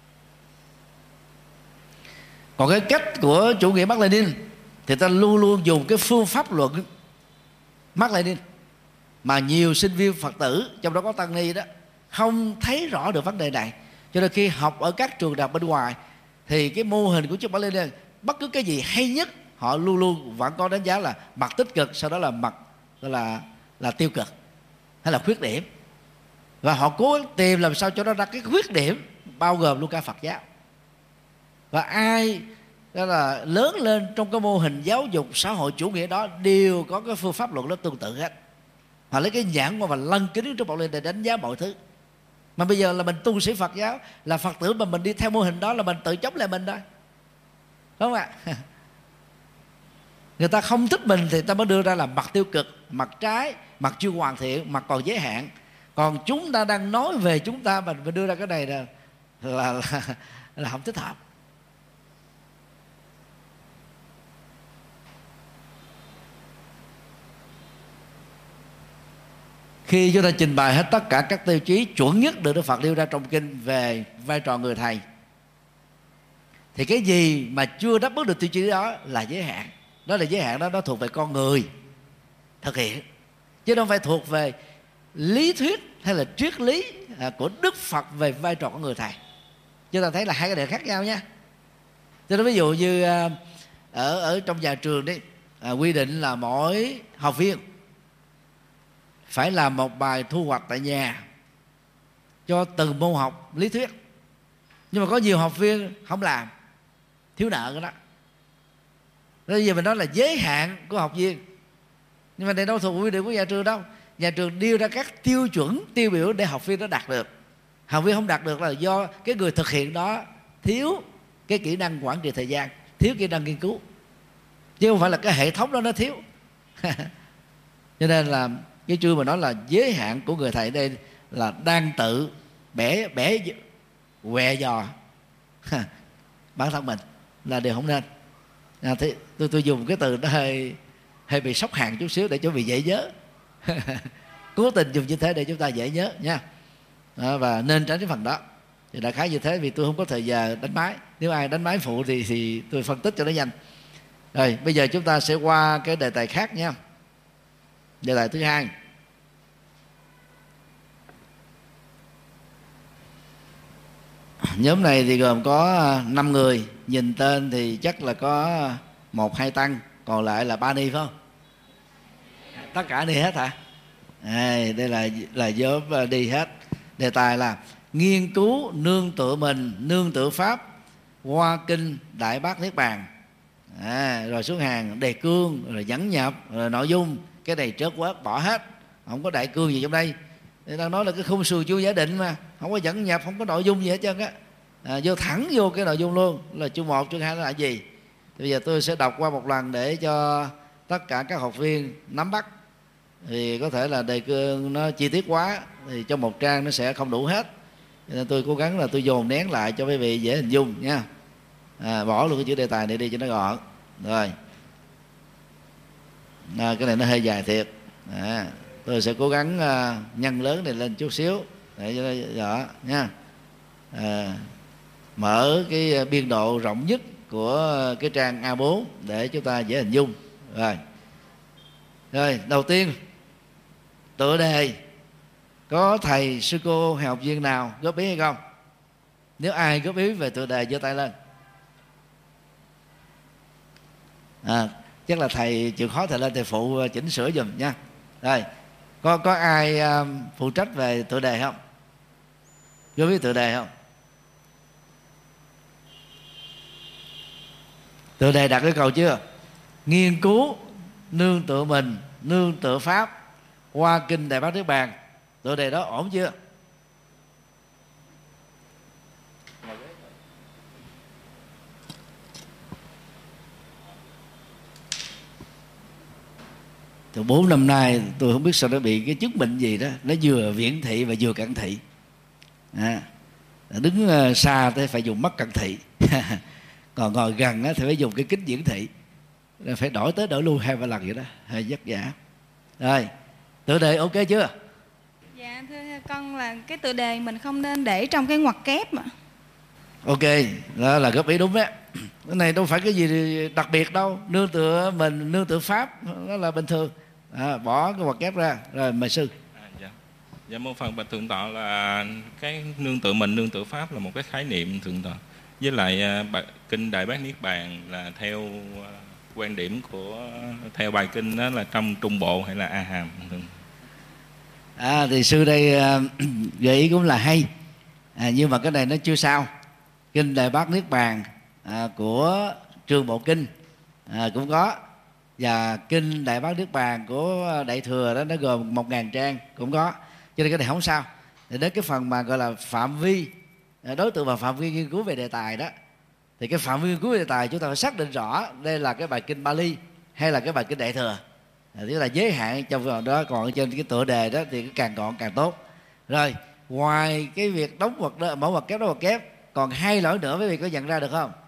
Còn cái cách của chủ nghĩa Mác Lênin thì ta luôn luôn dùng cái phương pháp luận Mác Lênin mà nhiều sinh viên Phật tử, trong đó có tăng ni đó, không thấy rõ được vấn đề này. Cho nên khi học ở các trường đại học bên ngoài thì cái mô hình của chủ nghĩa Mác Lênin, bất cứ cái gì hay nhất họ luôn luôn vẫn có đánh giá là mặt tích cực, sau đó là mặt gọi là là tiêu cực hay là khuyết điểm, và họ cố tìm làm sao cho nó ra cái khuyết điểm, bao gồm luôn cả Phật giáo. Và ai đó là lớn lên trong cái mô hình giáo dục xã hội chủ nghĩa đó đều có cái phương pháp luận đó tương tự hết. Họ lấy cái nhãn qua và lân kính trong bọn lên để đánh giá mọi thứ. Mà bây giờ là mình tu sĩ Phật giáo, là Phật tử mà mình đi theo mô hình đó là mình tự chống lại mình đó, đúng không ạ? Người ta không thích mình thì ta mới đưa ra là mặt tiêu cực, mặt trái, mặt chưa hoàn thiện, mặt còn giới hạn. Còn chúng ta đang nói về chúng ta, mình phải đưa ra cái này là là, là, là không thích hợp. Khi chúng ta trình bày hết tất cả các tiêu chí chuẩn nhất được Đức Phật nêu ra trong kinh về vai trò người thầy, thì cái gì mà chưa đáp ứng được tiêu chí đó là giới hạn. Đó là giới hạn đó, nó thuộc về con người thực hiện, chứ không phải thuộc về lý thuyết hay là triết lý của Đức Phật về vai trò của người thầy. Chúng ta thấy là hai cái điều khác nhau nha. Cho nên ví dụ như ở ở trong nhà trường đấy, à, quy định là mỗi học viên phải làm một bài thu hoạch tại nhà cho từng môn học lý thuyết. Nhưng mà có nhiều học viên không làm, thiếu nợ cái đó. Bây giờ mình nói là giới hạn của học viên, nhưng mà đây đâu thuộc quy định của nhà trường đâu. Nhà trường đưa ra các tiêu chuẩn tiêu biểu để học viên đó đạt được. Học viên không đạt được là do cái người thực hiện đó thiếu cái kỹ năng quản trị thời gian, thiếu kỹ năng nghiên cứu, chứ không phải là cái hệ thống đó nó thiếu. Cho nên là cái chương mà nói là giới hạn của người thầy đây là đang tự bẻ bẻ què dò bản thân mình, là điều không nên. À, thế tôi tôi dùng cái từ đó hơi hơi bị sốc hàng chút xíu để cho vị dễ nhớ. Cố tình dùng như thế để chúng ta dễ nhớ nha. À, và nên tránh cái phần đó. Thì đại khái như thế, vì tôi không có thời giờ đánh máy. Nếu ai đánh máy phụ thì thì tôi phân tích cho nó nhanh. Rồi bây giờ chúng ta sẽ qua cái đề tài khác nha. Đề tài thứ hai. Nhóm này thì gồm có năm người, nhìn tên thì chắc là có một hai tăng, còn lại là ba ni phải không? Tất cả ni hết hả? À, đây là là nhóm đi hết. Đề tài là nghiên cứu nương tựa mình, nương tựa pháp qua kinh Đại Bát Niết Bàn. À, rồi xuống hàng đề cương, rồi dẫn nhập, rồi nội dung. Cái này trớt quớt bỏ hết, không có đại cương gì trong đây. Người ta nói là cái khung sườn chu giả định mà, không có dẫn nhập, không có nội dung gì hết trơn á. À, vô thẳng vô cái nội dung luôn, là chương một, chương hai nó là gì. Thì bây giờ tôi sẽ đọc qua một lần để cho tất cả các học viên nắm bắt. Thì có thể là đề cương nó chi tiết quá thì trong một trang nó sẽ không đủ hết, nên tôi cố gắng là tôi dồn nén lại cho quý vị dễ hình dung nha. À, bỏ luôn cái chữ đề tài này đi cho nó gọn. Rồi à, cái này nó hơi dài thiệt. À, tôi sẽ cố gắng uh, nhân lớn này lên chút xíu để cho nó rõ nha. À, mở cái biên độ rộng nhất của cái trang A bốn để chúng ta dễ hình dung. Rồi, rồi đầu tiên tựa đề, có thầy sư cô hay học viên nào góp ý hay không? Nếu ai góp ý về tựa đề giơ tay lên. À, chắc là thầy chịu khó thầy lên thầy phụ chỉnh sửa giùm nha. Rồi, có có ai um, phụ trách về tựa đề không? Góp ý tựa đề không? Tựa đề đặt cái câu chưa? Nghiên cứu nương tựa mình, nương tựa pháp qua kinh Đại Bát Niết Bàn. Tựa đề đó ổn chưa? từ bốn năm nay tôi không biết sao nó bị cái chứng bệnh gì đó, nó vừa viễn thị và vừa cận thị. À, đứng xa thì phải dùng mắt cận thị còn ngồi gần thì phải dùng cái kính viễn thị, phải đổi tới đổi lui hai ba lần vậy đó, hơi vất vả. Rồi tựa đề ok chưa? Dạ thưa con là cái tựa đề mình không nên để trong cái ngoặc kép mà. Ok, đó là góp ý đúng đấy. Cái này đâu phải cái gì đặc biệt đâu, nương tựa mình, nương tựa pháp, đó là bình thường. À, bỏ cái ngoặc kép ra. Rồi mời sư. À, dạ. Dạ mô phần bạch thượng tọa là cái nương tựa mình, nương tựa pháp là một cái khái niệm thượng tọa. Với lại uh, kinh Đại Bát Niết Bàn là theo uh, quan điểm của theo bài kinh đó là trong Trung Bộ hay là A Hàm. À, thì sư đây uh, gợi ý cũng là hay, à, nhưng mà cái này nó chưa sao. Kinh Đại Bát Niết Bàn à, của Trường Bộ Kinh à, cũng có, và kinh Đại Bát Niết Bàn của Đại Thừa đó nó gồm một ngàn trang cũng có, cho nên cái này không sao. Thì đến cái phần mà gọi là phạm vi, đối tượng và phạm vi nghiên cứu về đề tài đó, thì cái phạm vi nghiên cứu về đề tài chúng ta phải xác định rõ đây là cái bài kinh Bali hay là cái bài kinh Đại Thừa, tức là giới hạn trong phần đó. Còn trên cái tựa đề đó thì càng gọn càng tốt. Rồi ngoài cái việc đóng ngoặc đó, mẫu ngoặc kép đóng ngoặc kép, còn hai lỗi nữa quý vị có nhận ra được không?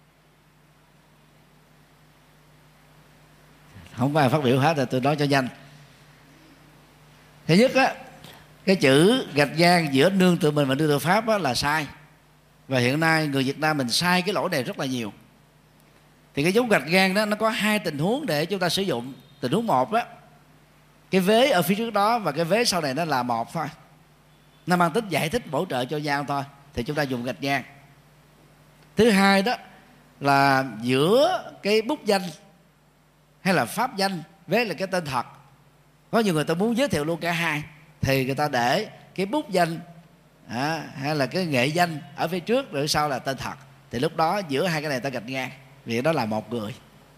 Không có ai phát biểu hết rồi, tôi nói cho nhanh. Thứ nhất á, cái chữ gạch ngang giữa nương tựa mình và nương tựa pháp á là sai. Và hiện nay người Việt Nam mình sai cái lỗi này rất là nhiều. Thì cái dấu gạch ngang đó nó có hai tình huống để chúng ta sử dụng. Tình huống một đó, cái vế ở phía trước đó và cái vế sau này nó là một thôi, nó mang tính giải thích bổ trợ cho nhau thôi, thì chúng ta dùng gạch ngang. Thứ hai đó là giữa cái bút danh hay là pháp danh với là cái tên thật. Có nhiều người ta muốn giới thiệu luôn cả hai, thì người ta để cái bút danh à, hay là cái nghệ danh ở phía trước rồi sau là tên thật. Thì lúc đó giữa hai cái này ta gạch ngang, vì đó là một người.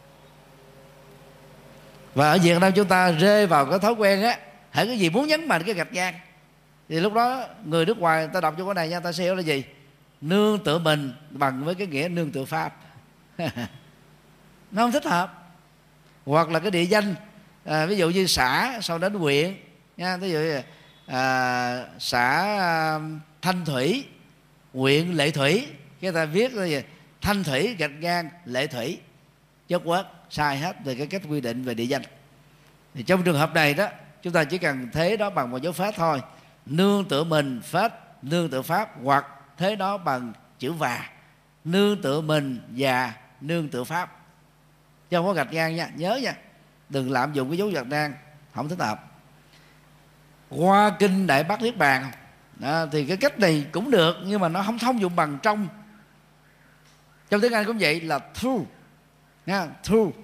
Và ở Việt Nam chúng ta rơi vào cái thói quen á, hãy cái gì muốn nhấn mạnh cái gạch ngang, thì lúc đó người nước ngoài người ta đọc cho cái này nha, ta sẽ hiểu là gì? Nương tựa mình bằng với cái nghĩa nương tựa pháp nó không thích hợp. Hoặc là cái địa danh à, ví dụ như xã sau đến huyện nha, ví dụ như à, xã à, Thanh Thủy, huyện Lệ Thủy, cái ta viết là gì? Thanh Thủy gạch ngang Lệ Thủy, chất quất, sai hết về cái cách quy định về địa danh. Thì trong trường hợp này đó, chúng ta chỉ cần thế đó bằng một dấu phết thôi, nương tựa mình phết nương tựa pháp, hoặc thế đó bằng chữ và, nương tựa mình và nương tựa pháp, chứ không có gạch ngang nha, nhớ nha, đừng lạm dụng cái dấu gạch ngang, không thích hợp. Qua kinh Đại Bát Niết Bàn đó, thì cái cách này cũng được, nhưng mà nó không thông dụng bằng trong trong tiếng Anh cũng vậy, là through nha, through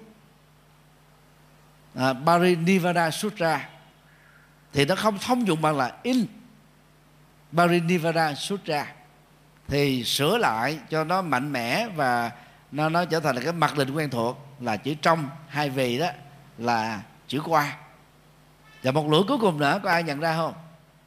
à, Parinivada Sutra, thì nó không thông dụng bằng là in Parinivada Sutra. Thì sửa lại cho nó mạnh mẽ và nó nó trở thành là cái mặc định quen thuộc, là chữ trong hai vì đó là chữ qua. Và một lỗi cuối cùng nữa, có ai nhận ra không?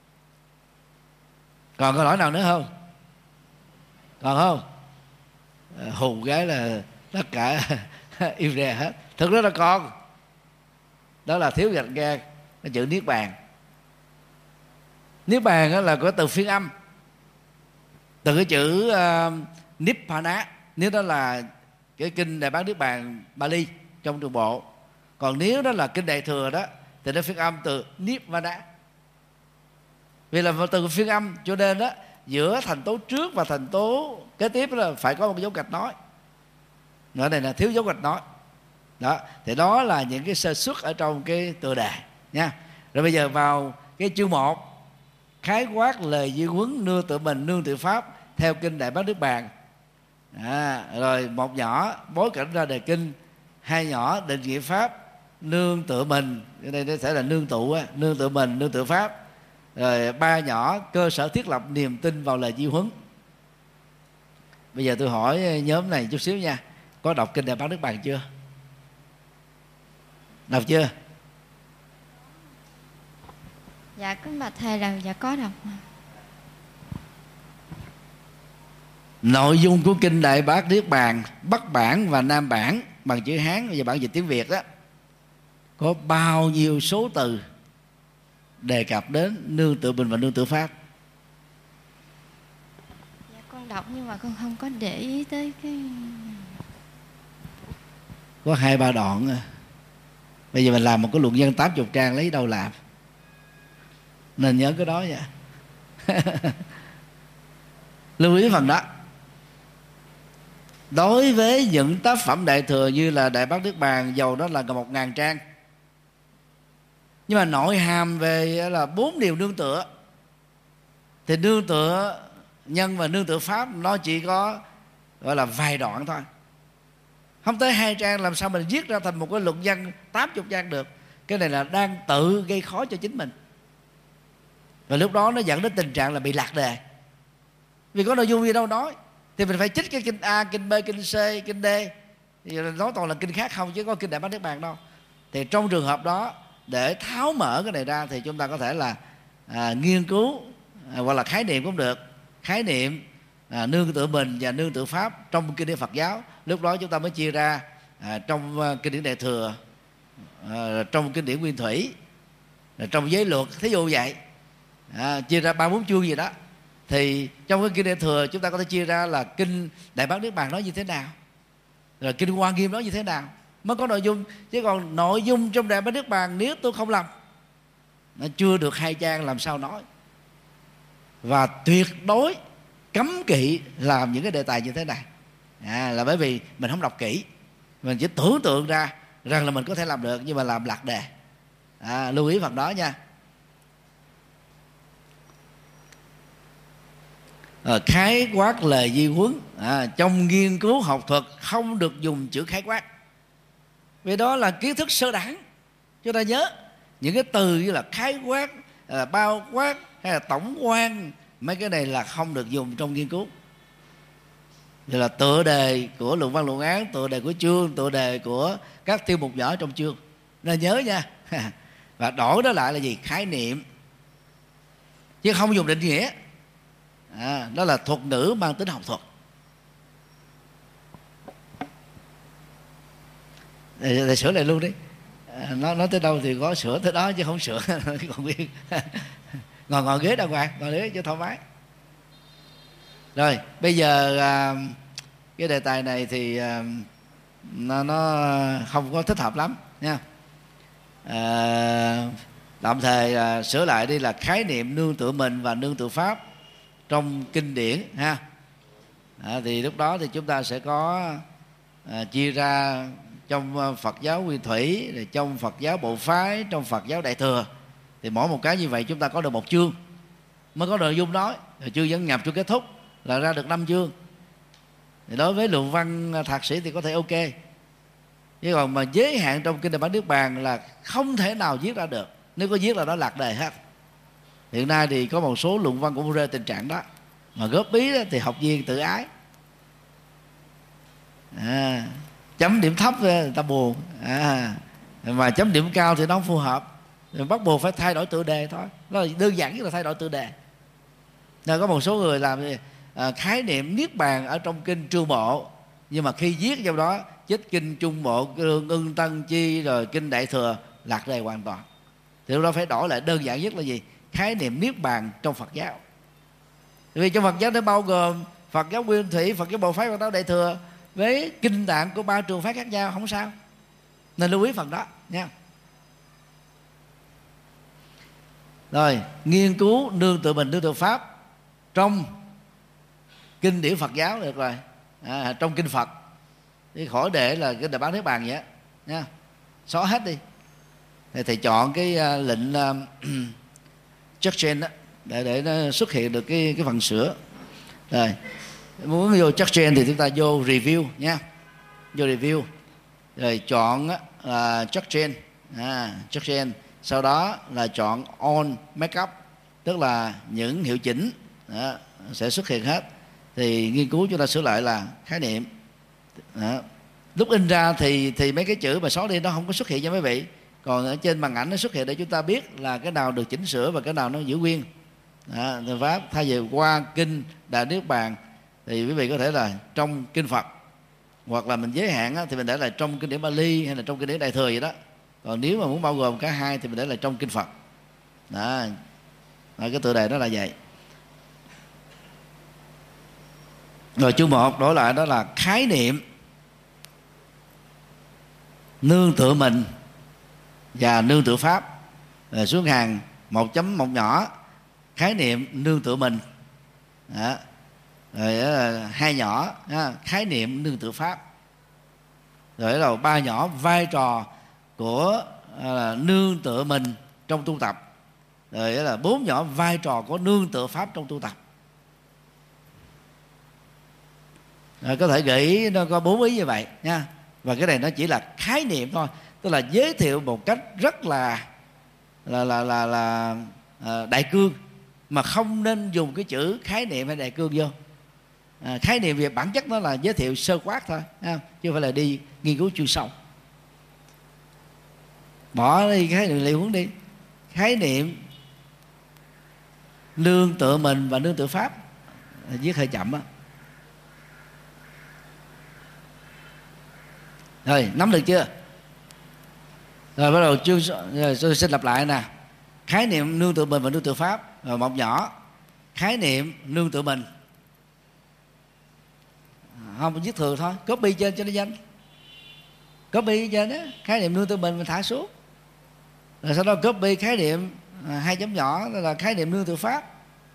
Còn câu hỏi nào nữa không? Còn không? Hù cái là tất cả im re hết. Thực ra là còn, đó là thiếu gạch ngang cái chữ Niết Bàn. Niết Bàn đó là có từ phiên âm, từ cái chữ uh, Nibbana. Nếu đó là cái kinh Đại Bát Niết Bàn Bali trong Trường Bộ, còn nếu đó là kinh Đại Thừa đó thì nó phiên âm từ Nibbana. Vì là từ phiên âm cho nên đó, giữa thành tố trước và thành tố kế tiếp là phải có một dấu gạch nói. Ở này là thiếu dấu gạch nói. Đó, thì đó là những cái sơ suất ở trong cái tựa đề nha. Rồi bây giờ vào cái chương một, khái quát lời di huấn nương tựa mình, nương tựa pháp theo kinh Đại Bát Niết Bàn. À, rồi một nhỏ bối cảnh ra đề kinh, hai nhỏ định nghĩa pháp nương tựa mình, cái đây nó sẽ là nương tụ á, nương tựa mình, nương tựa pháp. Rồi ba nhỏ cơ sở thiết lập niềm tin vào lời di huấn. Bây giờ tôi hỏi nhóm này chút xíu nha, có đọc kinh Đại Bát Niết Bàn chưa? Đọc chưa? Dạ kính bạch thầy là dạ có đọc. Nội dung của kinh Đại Bát Niết Bàn Bắc bản và Nam bản bằng chữ Hán và bản dịch tiếng Việt đó có bao nhiêu số từ đề cập đến nương tựa mình và nương tựa pháp? Dạ, con đọc nhưng mà con không có để ý tới cái... Có hai ba đoạn à. Bây giờ mình làm một cái luận văn tám mươi trang lấy đâu làm, nên nhớ cái đó nha. Lưu ý phần đó. Đối với những tác phẩm đại thừa như là Đại Bát Niết Bàn, dầu đó là gần một ngàn trang, nhưng mà nội hàm về là bốn điều nương tựa, thì nương tựa nhân và nương tựa pháp nó chỉ có gọi là vài đoạn thôi, không tới hai trang. Làm sao mình viết ra thành một cái luận văn tám mươi trang được? Cái này là đang tự gây khó cho chính mình, và lúc đó nó dẫn đến tình trạng là bị lạc đề. Vì có nội dung gì đâu nói, thì mình phải trích cái kinh A, kinh B, kinh C, kinh D, thì nói toàn là kinh khác không, chứ có kinh Đại Bát Niết Bàn đâu. Thì trong trường hợp đó, để tháo mở cái này ra, thì chúng ta có thể là à, nghiên cứu à, hoặc là khái niệm cũng được. Khái niệm à, nương tựa mình và nương tựa pháp trong kinh điển Phật giáo. Lúc đó chúng ta mới chia ra à, trong uh, kinh điển Đại Thừa, à, trong kinh điển Nguyên Thủy, à, trong giới luật, thí dụ vậy, à, chia ra ba bốn chương gì đó. Thì trong cái kinh Đại Thừa chúng ta có thể chia ra là kinh Đại Bát Niết Bàn nói như thế nào, rồi kinh Hoa Nghiêm nói như thế nào, mới có nội dung. Chứ còn nội dung trong Đại Bát Niết Bàn, nếu tôi không lầm, nó chưa được hai trang làm sao nói. Và tuyệt đối cấm kỵ làm những cái đề tài như thế này, à, là bởi vì mình không đọc kỹ, mình chỉ tưởng tượng ra rằng là mình có thể làm được, nhưng mà làm lạc đề. À, lưu ý phần đó nha. À, khái quát lời di huấn, à, trong nghiên cứu học thuật không được dùng chữ khái quát, vì đó là kiến thức sơ đẳng. Chúng ta nhớ những cái từ như là khái quát, là bao quát hay là tổng quan, mấy cái này là không được dùng trong nghiên cứu. Vậy là tựa đề của luận văn luận án, tựa đề của chương, tựa đề của các tiêu mục nhỏ trong chương, nên nhớ nha. Và đổi đó lại là gì? Khái niệm, chứ không dùng định nghĩa. À, đó là thuật ngữ mang tính học thuật. Để, để sửa lại luôn đi. À, nó nói tới đâu thì có sửa tới đó, chứ không sửa còn nguyên. Ngồi ngồi ghế đàng hoàng, ngồi ghế cho thoải mái. Rồi bây giờ à, cái đề tài này thì à, nó, nó không có thích hợp lắm nha. À, tạm thời à, sửa lại đi là khái niệm nương tựa mình và nương tựa pháp trong kinh điển ha. À, thì lúc đó thì chúng ta sẽ có à, chia ra trong Phật giáo Nguyên Thủy, rồi trong Phật giáo Bộ Phái, trong Phật giáo Đại Thừa. Thì mỗi một cái như vậy chúng ta có được một chương mới có nội dung nói, rồi chương dẫn nhập, chương kết thúc là ra được năm chương. Thì đối với luận văn thạc sĩ thì có thể ok, chứ còn mà giới hạn trong kinh Đại Bát Niết Bàn là không thể nào viết ra được. Nếu có viết là nó lạc đề hết. Hiện nay thì có một số luận văn cũng rơi tình trạng đó, mà góp ý đó thì học viên tự ái, à, chấm điểm thấp người ta buồn, à, mà chấm điểm cao thì nó không phù hợp, rồi bắt buộc phải thay đổi tựa đề thôi. Nó là đơn giản nhất là thay đổi tựa đề. Nên có một số người làm gì? À, khái niệm niết bàn ở trong kinh Trương Bộ, nhưng mà khi viết trong đó chích kinh Trung Bộ, Cương, Ưng, Tân Chi, rồi kinh Đại Thừa, lạc đề hoàn toàn. Thì lúc đó phải đổi lại đơn giản nhất là gì? Khái niệm niết bàn trong Phật giáo. Vì trong Phật giáo nó bao gồm Phật giáo Nguyên Thủy, Phật giáo Bộ Phái, Phật giáo Đại Thừa với kinh tạng của ba trường phái khác nhau, không sao. Nên lưu ý phần đó nha. Rồi nghiên cứu nương tựa mình, nương tựa pháp trong kinh điển Phật giáo được rồi, à, trong kinh Phật thì khỏi để là cái Đại Bát Niết Bàn vậy á nha, xóa hết đi. Thì thầy chọn cái uh, lệnh uh, Check-in đó để để nó xuất hiện được cái cái phần sửa. Rồi muốn vô Check-in thì chúng ta vô review nha, vô review rồi chọn uh, Check-in, à, Check-in, sau đó là chọn on makeup, tức là những hiệu chỉnh đó, sẽ xuất hiện hết. Thì nghiên cứu chúng ta sửa lại là khái niệm đó. Lúc in ra thì thì mấy cái chữ mà xóa đi nó không có xuất hiện cho mấy vị, còn ở trên màn ảnh nó xuất hiện để chúng ta biết là cái nào được chỉnh sửa và cái nào nó giữ nguyên. Đó, pháp thay vì qua kinh Đại Niết Bàn thì quý vị có thể là trong kinh Phật, hoặc là mình giới hạn á, thì mình để là trong kinh điển Bali hay là trong kinh điển Đại Thừa vậy đó. Còn nếu mà muốn bao gồm cả hai thì mình để là trong kinh Phật. Đó, đó cái tựa đề đó là vậy. Rồi chương một đổi lại đó là khái niệm nương tựa mình và nương tựa pháp. Rồi xuống hàng một chấm một nhỏ khái niệm nương tựa mình. Đó. Rồi đó, hai nhỏ đó, khái niệm nương tựa pháp. Rồi là ba nhỏ vai trò của là nương tựa mình trong tu tập. Rồi là bốn nhỏ vai trò của nương tựa pháp trong tu tập. Rồi có thể gửi nó có bốn ý như vậy nha. Và cái này nó chỉ là khái niệm thôi, tức là giới thiệu một cách rất là là là là, là à, đại cương, mà không nên dùng cái chữ khái niệm hay đại cương vô. À, khái niệm về bản chất nó là giới thiệu sơ quát thôi, ha? Chứ không phải là đi nghiên cứu chuyên sâu. Bỏ đi khái niệm liệu hướng đi. Khái niệm nương tựa mình và nương tựa pháp, viết hơi chậm á. Rồi nắm được chưa? Rồi bắt đầu chương, rồi tôi xin lặp lại nè. Khái niệm nương tựa mình và nương tựa pháp. Rồi một nhỏ khái niệm nương tựa mình, không viết thừa thôi, copy trên cho nó nhanh. Copy trên đó, khái niệm nương tựa mình mình thả xuống. Rồi sau đó copy khái niệm à, hai chấm nhỏ là khái niệm nương tựa pháp.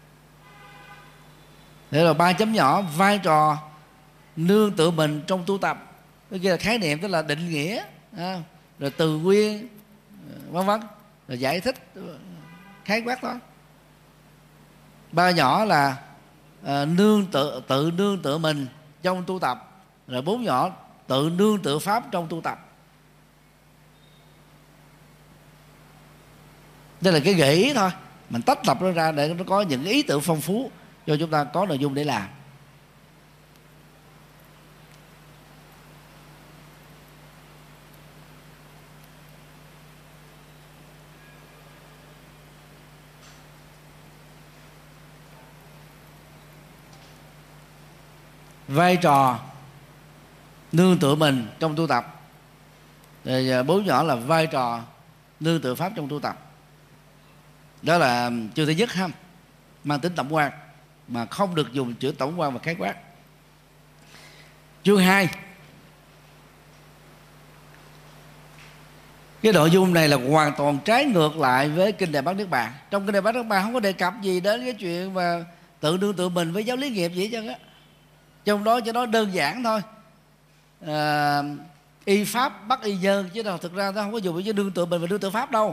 Để là ba chấm nhỏ vai trò nương tựa mình trong tu tập. Cái kia là khái niệm, tức là định nghĩa, à, rồi từ nguyên, vân vân, rồi giải thích khái quát thôi. Ba nhỏ là à, nương tự tự nương tựa mình trong tu tập. Rồi bốn nhỏ tự nương tựa pháp trong tu tập. Đây là cái gợi ý thôi, mình tách lập nó ra để nó có những ý tưởng phong phú cho chúng ta có nội dung để làm. Vai trò nương tựa mình trong tu tập. Rồi bốn nhỏ là vai trò nương tựa pháp trong tu tập. Đó là chương thứ nhất ha, mang tính tổng quan mà không được dùng chữ tổng quan và khái quát. Chương hai, cái nội dung này là hoàn toàn trái ngược lại với kinh Đại Bát Niết Bàn. Trong kinh Đại Bát Niết Bàn không có đề cập gì đến cái chuyện mà tự nương tựa mình với giáo lý nghiệp gì hết trơn á. Trong đó cho nó đơn giản thôi, à, y pháp bắt y nhân, chứ nào thực ra nó không có dùng chữ nương tựa mình và nương tựa pháp đâu.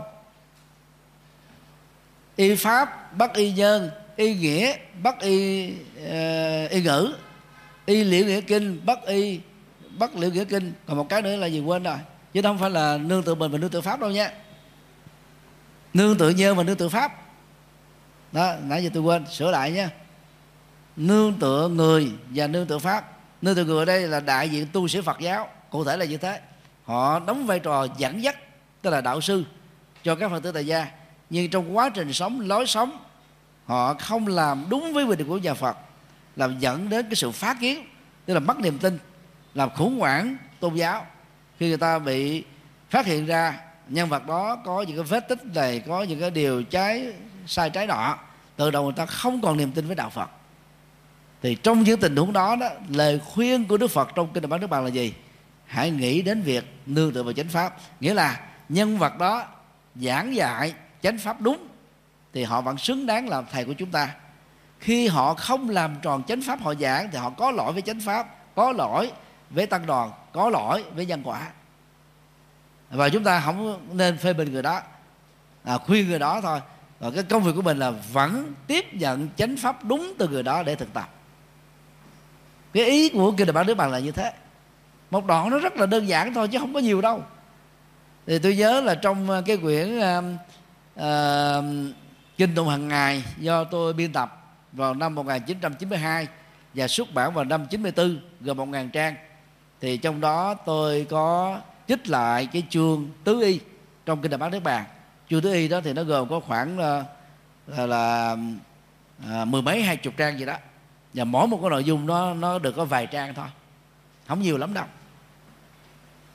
Y pháp bắt y nhân, y nghĩa bắt y uh, y ngữ, y liễu nghĩa kinh bắt y bắt liễu nghĩa kinh. Còn một cái nữa là gì quên rồi, chứ không phải là nương tựa mình và nương tựa pháp đâu nha. Nương tựa nhân và nương tựa pháp đó, nãy giờ tôi quên, sửa lại nha. Nương tựa người và nương tựa pháp. Nương tựa người ở đây là đại diện tu sĩ Phật giáo, cụ thể là như thế. Họ đóng vai trò dẫn dắt, tức là đạo sư cho các Phật tử tại gia. Nhưng trong quá trình sống, lối sống, họ không làm đúng với quy định của nhà Phật, làm dẫn đến cái sự phá kiến, tức là mất niềm tin, làm khủng hoảng tôn giáo. Khi người ta bị phát hiện ra nhân vật đó có những cái vết tích này, có những cái điều trái sai trái nọ, từ đầu người ta không còn niềm tin với đạo Phật. Thì trong những tình huống đó, đó lời khuyên của Đức Phật trong kinh Đại Bát Niết Bàn là gì? Hãy nghĩ đến việc nương tựa vào chánh pháp. Nghĩa là nhân vật đó giảng dạy chánh pháp đúng thì họ vẫn xứng đáng làm thầy của chúng ta. Khi họ không làm tròn chánh pháp họ giảng thì họ có lỗi với chánh pháp, có lỗi với tăng đoàn, có lỗi với nhân quả. Và chúng ta không nên phê bình người đó, à, khuyên người đó thôi. Và cái công việc của mình là vẫn tiếp nhận chánh pháp đúng từ người đó để thực tập. Cái ý của kinh Đại Bát Niết Bàn là như thế. Một đoạn nó rất là đơn giản thôi chứ không có nhiều đâu. Thì tôi nhớ là trong cái quyển uh, uh, Kinh Tụng Hàng Ngày do tôi biên tập vào năm một nghìn chín trăm chín mươi hai và xuất bản vào năm chín mươi tư, gồm một nghìn trang. Thì trong đó tôi có trích lại cái chương tứ y trong kinh Đại Bát Niết Bàn. Chương tứ y đó thì nó gồm có khoảng uh, là, là uh, mười mấy hai chục trang gì đó. Và mỗi một cái nội dung nó nó được có vài trang thôi, không nhiều lắm đâu.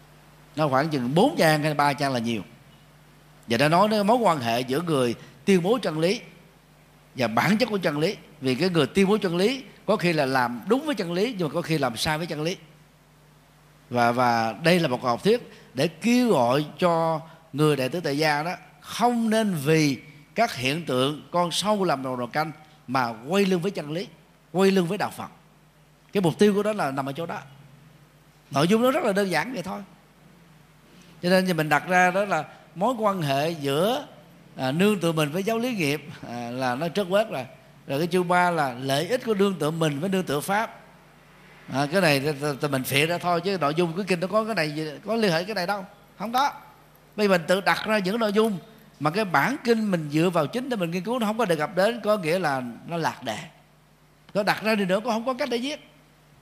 nó khoảng chừng bốn trang hay ba trang là nhiều. Và đã nói đến mối quan hệ giữa người tuyên bố chân lý và bản chất của chân lý. Vì cái người tuyên bố chân lý có khi là làm đúng với chân lý, nhưng mà có khi làm sai với chân lý. Và và đây là một học thuyết để kêu gọi cho người đệ tử tại gia đó không nên vì các hiện tượng con sâu làm đầu nồi canh mà quay lưng với chân lý, quay lưng với đạo Phật. Cái mục tiêu của đó là nằm ở chỗ đó. Nội dung nó rất là đơn giản vậy thôi. Cho nên mình đặt ra đó là mối quan hệ giữa à, nương tựa mình với giáo lý nghiệp à, là nó trớt quét rồi. Rồi cái chương ba là lợi ích của nương tựa mình với nương tựa pháp. À, cái này tụi mình phịa ra thôi, chứ nội dung của kinh nó có cái này, có liên hệ cái này đâu, không có. Bây giờ mình tự đặt ra những nội dung mà cái bản kinh mình dựa vào chính để mình nghiên cứu nó không có đề cập đến, có nghĩa là nó lạc đề. Có đặt ra đi nữa cũng không có cách để viết.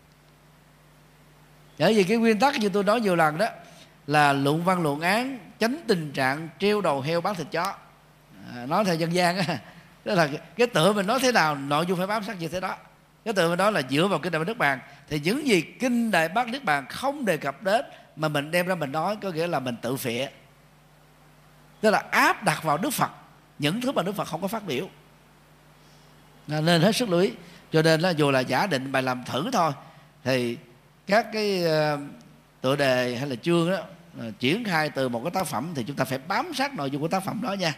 Bởi vì cái nguyên tắc như tôi nói nhiều lần đó là luận văn luận án tránh tình trạng treo đầu heo bán thịt chó. À, nói theo dân gian á, tức là cái tựa mình nói thế nào nội dung phải bám sát như thế đó. Cái tựa mình nói là dựa vào kinh Đại Bát Niết Bàn, thì những gì kinh Đại Bát Niết Bàn không đề cập đến mà mình đem ra mình nói, có nghĩa là mình tự phịa, tức là áp đặt vào Đức Phật những thứ mà Đức Phật không có phát biểu. Nên hết sức lưu ý. Cho nên là dù là giả định bài làm thử thôi, thì các cái uh, tựa đề hay là chương đó uh, triển khai từ một cái tác phẩm thì chúng ta phải bám sát nội dung của tác phẩm đó nha.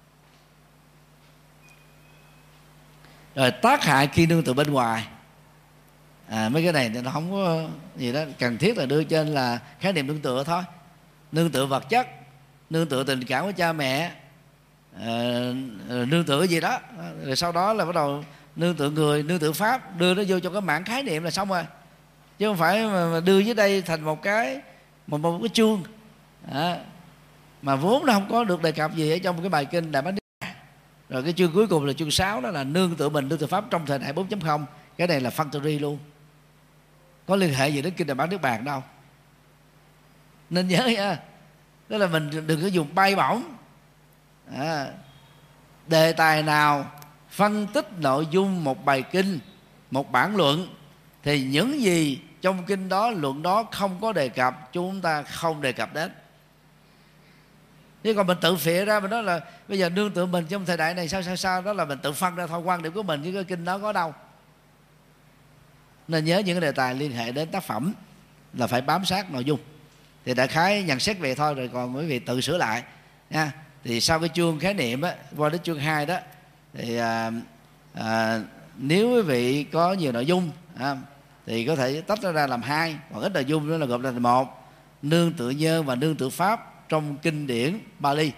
Rồi tác hại khi nương tựa bên ngoài, à, mấy cái này thì nó không có gì đó cần thiết là đưa trên là khái niệm nương tựa thôi. Nương tựa vật chất, nương tựa tình cảm của cha mẹ, à, nương tựa gì đó, rồi sau đó là bắt đầu nương tựa người, nương tựa pháp, đưa nó vô trong cái mảng khái niệm là xong rồi. Chứ không phải mà đưa dưới đây thành một cái một, một cái chương à, mà vốn nó không có được đề cập gì ở trong một cái bài kinh Đại Bát Niết Bàn. Rồi cái chương cuối cùng là chương sáu, đó là nương tựa mình, nương tựa pháp trong thời đại bốn chấm không. Cái này là factory luôn, có liên hệ gì đến kinh Đại Bát Niết Bàn đâu. Nên nhớ nha, tức là mình đừng có dùng bay bổng à, đề tài nào phân tích nội dung một bài kinh, một bản luận, thì những gì trong kinh đó, luận đó không có đề cập, chúng ta không đề cập đến. Chứ còn mình tự phịa ra, mình nói là bây giờ nương tựa mình trong thời đại này sao sao sao, đó là mình tự phân ra thôi, quan điểm của mình chứ cái kinh đó có đâu. Nên nhớ những cái đề tài liên hệ đến tác phẩm là phải bám sát nội dung. Thì đại khái nhận xét về thôi, rồi còn quý vị tự sửa lại nha. Thì sau cái chương khái niệm á, qua đến chương hai đó, thì à, à, nếu quý vị có nhiều nội dung à, thì có thể tách nó ra làm hai, còn ít nội dung nữa là gộp thành một: nương tựa nhân và nương tựa pháp trong kinh điển Bali.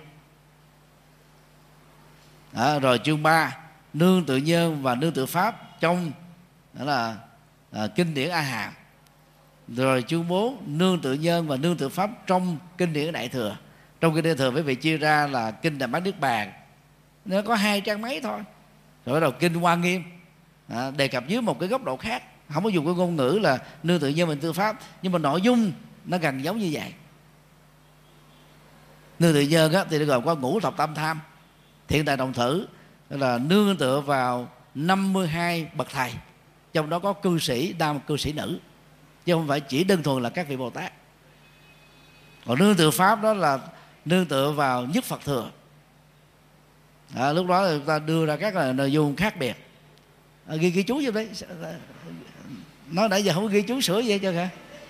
À, rồi chương ba: nương tựa nhân và nương tựa pháp trong đó là à, kinh điển A Hàm. Rồi chương bốn: nương tựa nhân và nương tựa pháp trong kinh điển Đại Thừa. Trong kinh Đại Thừa quý vị chia ra là kinh Đại Bát Niết Bàn, nó có hai trang mấy thôi. Rồi bắt đầu kinh Hoa Nghiêm à, đề cập dưới một cái góc độ khác, không có dùng cái ngôn ngữ là nương tựa nhân và nương tựa pháp, nhưng mà nội dung nó gần giống như vậy. Nương tựa nhân á, thì nó gồm có ngũ thập tam tham, thiện tài đồng thử, đó là nương tựa vào năm mươi hai bậc thầy, trong đó có cư sĩ nam, cư sĩ nữ, chứ không phải chỉ đơn thuần là các vị Bồ Tát. Còn nương tựa pháp đó là nương tựa vào nhất Phật thừa. À, lúc đó chúng ta đưa ra các nội dung khác biệt. À, ghi ghi chú vô đấy. Nói nãy giờ không có ghi chú sửa vậy chứ hả?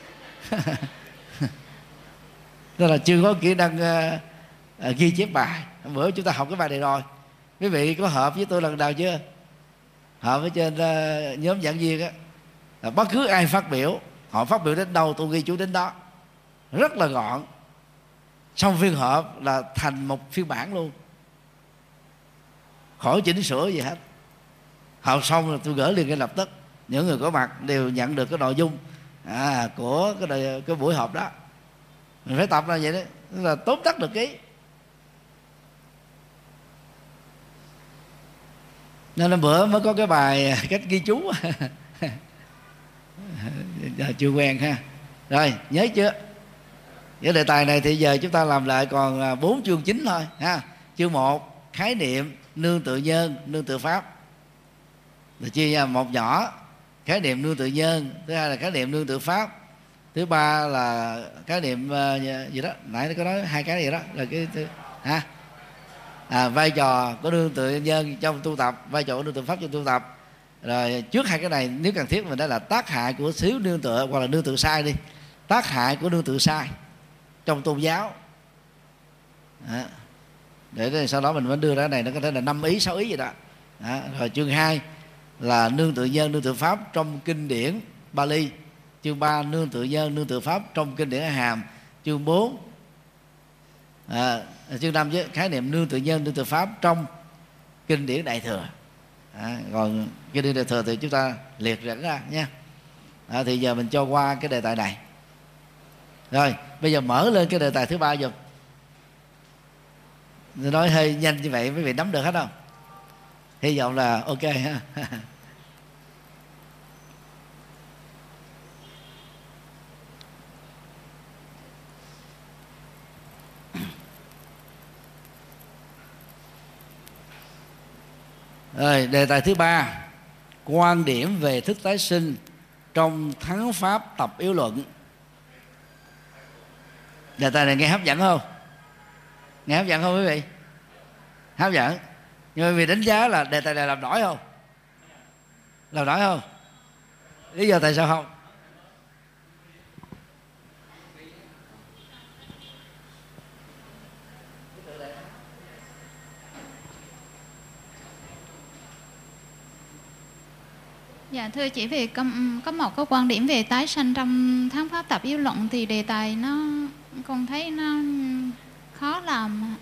Đó là chưa có kỹ năng uh, uh, ghi chép bài. Bữa chúng ta học cái bài này rồi. Quý vị có hợp với tôi lần đầu chưa? Hợp với trên uh, nhóm giảng viên á, là bất cứ ai phát biểu, họ phát biểu đến đâu tôi ghi chú đến đó, rất là gọn. Xong phiên họp là thành một phiên bản luôn, khỏi chỉnh sửa gì hết. Họp xong là tôi gửi liền ngay lập tức, những người có mặt đều nhận được cái nội dung à, của cái, đời, cái buổi họp đó. Mình phải tập ra vậy đấy, tức là tóm tắt được cái. Nên là bữa mới có cái bài cách ghi chú chưa quen ha. Rồi nhớ chưa? Cái đề tài này thì giờ chúng ta làm lại còn bốn chương chính thôi ha. Chương một: khái niệm nương tựa nhân, nương tựa pháp. Rồi chia ra một nhỏ: khái niệm nương tựa nhân, thứ hai là khái niệm nương tựa pháp. thứ ba là khái niệm uh, gì đó, nãy có nói hai cái gì đó là cái thứ, ha à, vai trò của nương tựa nhân trong tu tập, vai trò của nương tựa pháp trong tu tập. Rồi trước hai cái này nếu cần thiết mình nói là tác hại của thiếu nương tựa, hoặc là nương tựa sai đi, tác hại của nương tựa sai trong tôn giáo. Đó. Để sau đó mình mới đưa ra này, nó có thể là năm ý sáu ý gì đó. Đó. Rồi chương hai là nương tựa nhân nương tựa pháp trong kinh điển Bali. Chương ba nương tựa nhân nương tựa pháp trong kinh điển A Hàm. Chương bốn à, chương năm với khái niệm nương tựa nhân nương tựa pháp trong kinh điển Đại Thừa. À, còn kinh điển Đại Thừa thì chúng ta liệt dẫn ra nha. À, thì giờ mình cho qua cái đề tài này. Rồi bây giờ mở lên cái đề tài thứ ba giùm. Nói hơi nhanh như vậy quý vị nắm được hết không? Hy vọng là ok ha. Rồi đề tài thứ ba, quan điểm về thức tái sinh trong thắng pháp tập yếu luận. Đề tài này nghe hấp dẫn không? Nghe hấp dẫn không quý vị? Hấp dẫn. Nhưng mà vì đánh giá là đề tài này làm nổi không? Làm nổi không? Lý do tại sao không? Dạ thưa chị, về có, có một cái quan điểm về tái sanh trong thắng pháp tập yếu luận thì đề tài nó con thấy nó khó làm.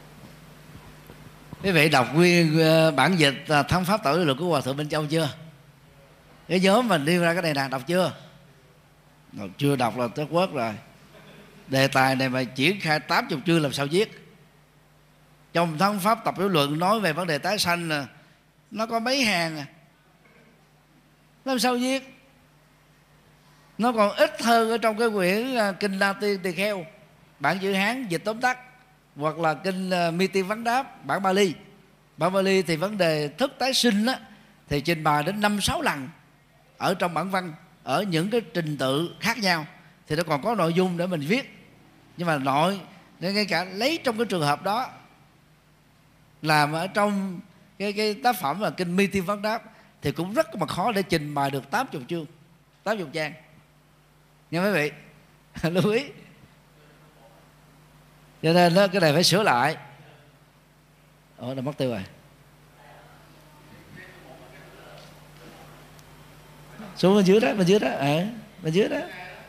Quý vị đọc nguyên bản dịch thắng pháp tập yếu luận của Hòa Thượng Minh Châu chưa? Cái nhóm mình đi ra cái này nè, đọc chưa? Đọc chưa đọc là tới quất rồi. Đề tài này mà triển khai tám mươi chương làm sao viết? Trong thắng pháp tập yếu luận nói về vấn đề tái sanh là nó có mấy hàng à, làm sao viết? Nó còn ít hơn ở trong cái quyển kinh La Tiên Tỳ Kheo bản chữ Hán dịch tóm tắt, hoặc là kinh Mi Tiên Vấn Đáp bản Bali. Bản Bali thì vấn đề thức tái sinh á, thì trình bày đến năm sáu lần ở trong bản văn, ở những cái trình tự khác nhau, thì nó còn có nội dung để mình viết. Nhưng mà nội ngay cả lấy trong cái trường hợp đó làm ở trong cái cái tác phẩm là kinh Mi Tiên Vấn Đáp thì cũng rất mà khó để trình bày được tám mươi chương, tám mươi trang nha quý vị. Lưu ý. Cho nên đó, cái này phải sửa lại. Ủa, nó mất tiêu rồi. Xuống bên dưới đó, bên dưới đó, à, bên dưới đó.